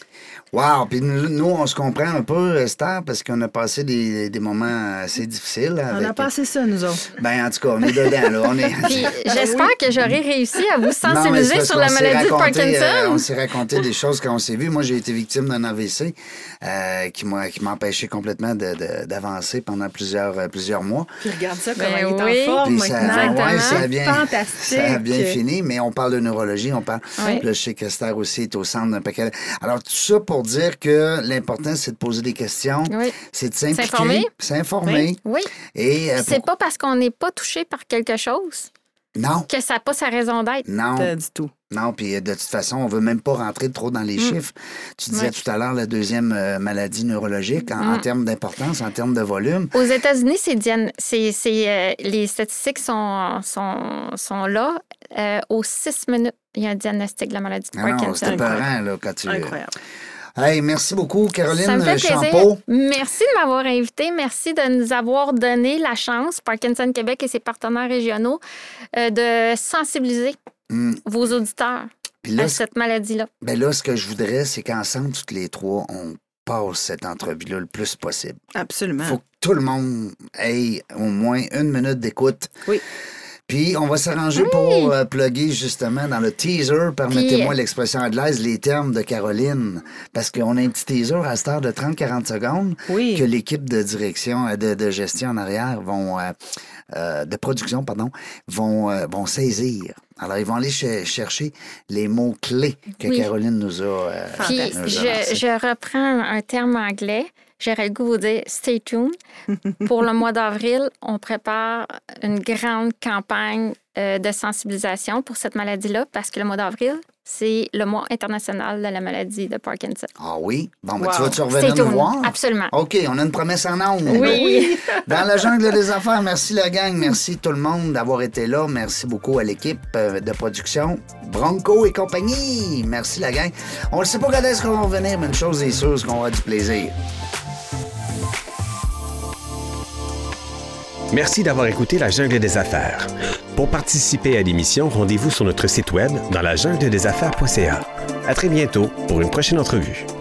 Wow! Puis nous, nous, on se comprend un peu, Esther, parce qu'on a passé des, des moments assez difficiles. On avec... a passé ça, nous autres. Ben, en tout cas, on est dedans, là. On est... Puis j'espère que j'aurai réussi à vous Non, mais sensibiliser c'est parce sur qu'on la s'est maladie de raconté, Parkinson. euh, on s'est raconté des choses quand on s'est vu. Moi, j'ai été victime d'un A V C euh, qui m'a qui m'a empêché complètement de, de, d'avancer pendant plusieurs, euh, plusieurs mois. Puis regarde ça, Ben comment oui. il est en forme Puis ça, maintenant. ouais, ça a bien, Fantastique. ça a bien fini, mais on parle de neurologie, on parle. Oui. Là, je sais qu'Esther aussi est au centre d'un paquet. Alors, tout ça pour dire que l'important, c'est de poser des questions, Oui. c'est de s'impliquer, S'informer. s'informer. Oui. Et euh, C'est pour- pas parce qu'on n'est pas touché par quelque chose Non, que ça n'a pas sa raison d'être. non. Pas du tout. Non, puis de toute façon, on veut même pas rentrer trop dans les chiffres. Tu disais Ouais. tout à l'heure la deuxième euh, maladie neurologique en, en termes d'importance, en termes de volume. Aux États-Unis, c'est, dian- c'est, c'est, euh, les statistiques sont, sont, sont là. Euh, aux six minutes, il y a un diagnostic de la maladie de Ah non, Parkinson. c'était peurant, là, quand tu... Incroyable. Hey, merci beaucoup, Caroline Ça me fait plaisir. Champeau. Merci de m'avoir invité. Merci de nous avoir donné la chance, Parkinson Québec et ses partenaires régionaux, euh, de sensibiliser Mm. vos auditeurs Puis là, à cette maladie-là. ben là, ce que je voudrais, c'est qu'ensemble, toutes les trois, on passe cette entrevue-là le plus possible. Absolument. Il faut que tout le monde ait au moins une minute d'écoute. Oui. Puis, on va s'arranger pour euh, plugger justement dans le teaser, permettez-moi l'expression anglaise, les termes de Caroline. Parce qu'on a un petit teaser à cette heure de trente à quarante secondes Oui. que l'équipe de direction, euh, de, de gestion en arrière vont, euh, euh, de production, pardon, vont, euh, vont saisir. Alors, ils vont aller ch- chercher les mots-clés que Oui. Caroline nous a, euh, Puis, nous a lancés. je, je reprends un terme anglais. J'aurais le goût de vous dire « stay tuned ». Pour le mois d'avril, on prépare une grande campagne euh, de sensibilisation pour cette maladie-là parce que le mois d'avril, c'est le mois international de la maladie de Parkinson. Ah oui? Bon, ben, Wow. tu vas-tu Stay revenir nous tuned. voir? Absolument. OK, on a une promesse en ondes. Oui. Dans la jungle des affaires, merci la gang, merci tout le monde d'avoir été là. Merci beaucoup à l'équipe euh, de production, Bronco et compagnie. Merci la gang. On ne sait pas quand est-ce qu'on va revenir, mais une chose est sûre, c'est qu'on va avoir du plaisir. Merci d'avoir écouté La Jungle des Affaires. Pour participer à l'émission, rendez-vous sur notre site web dans la jungle des affaires point c a. À très bientôt pour une prochaine entrevue.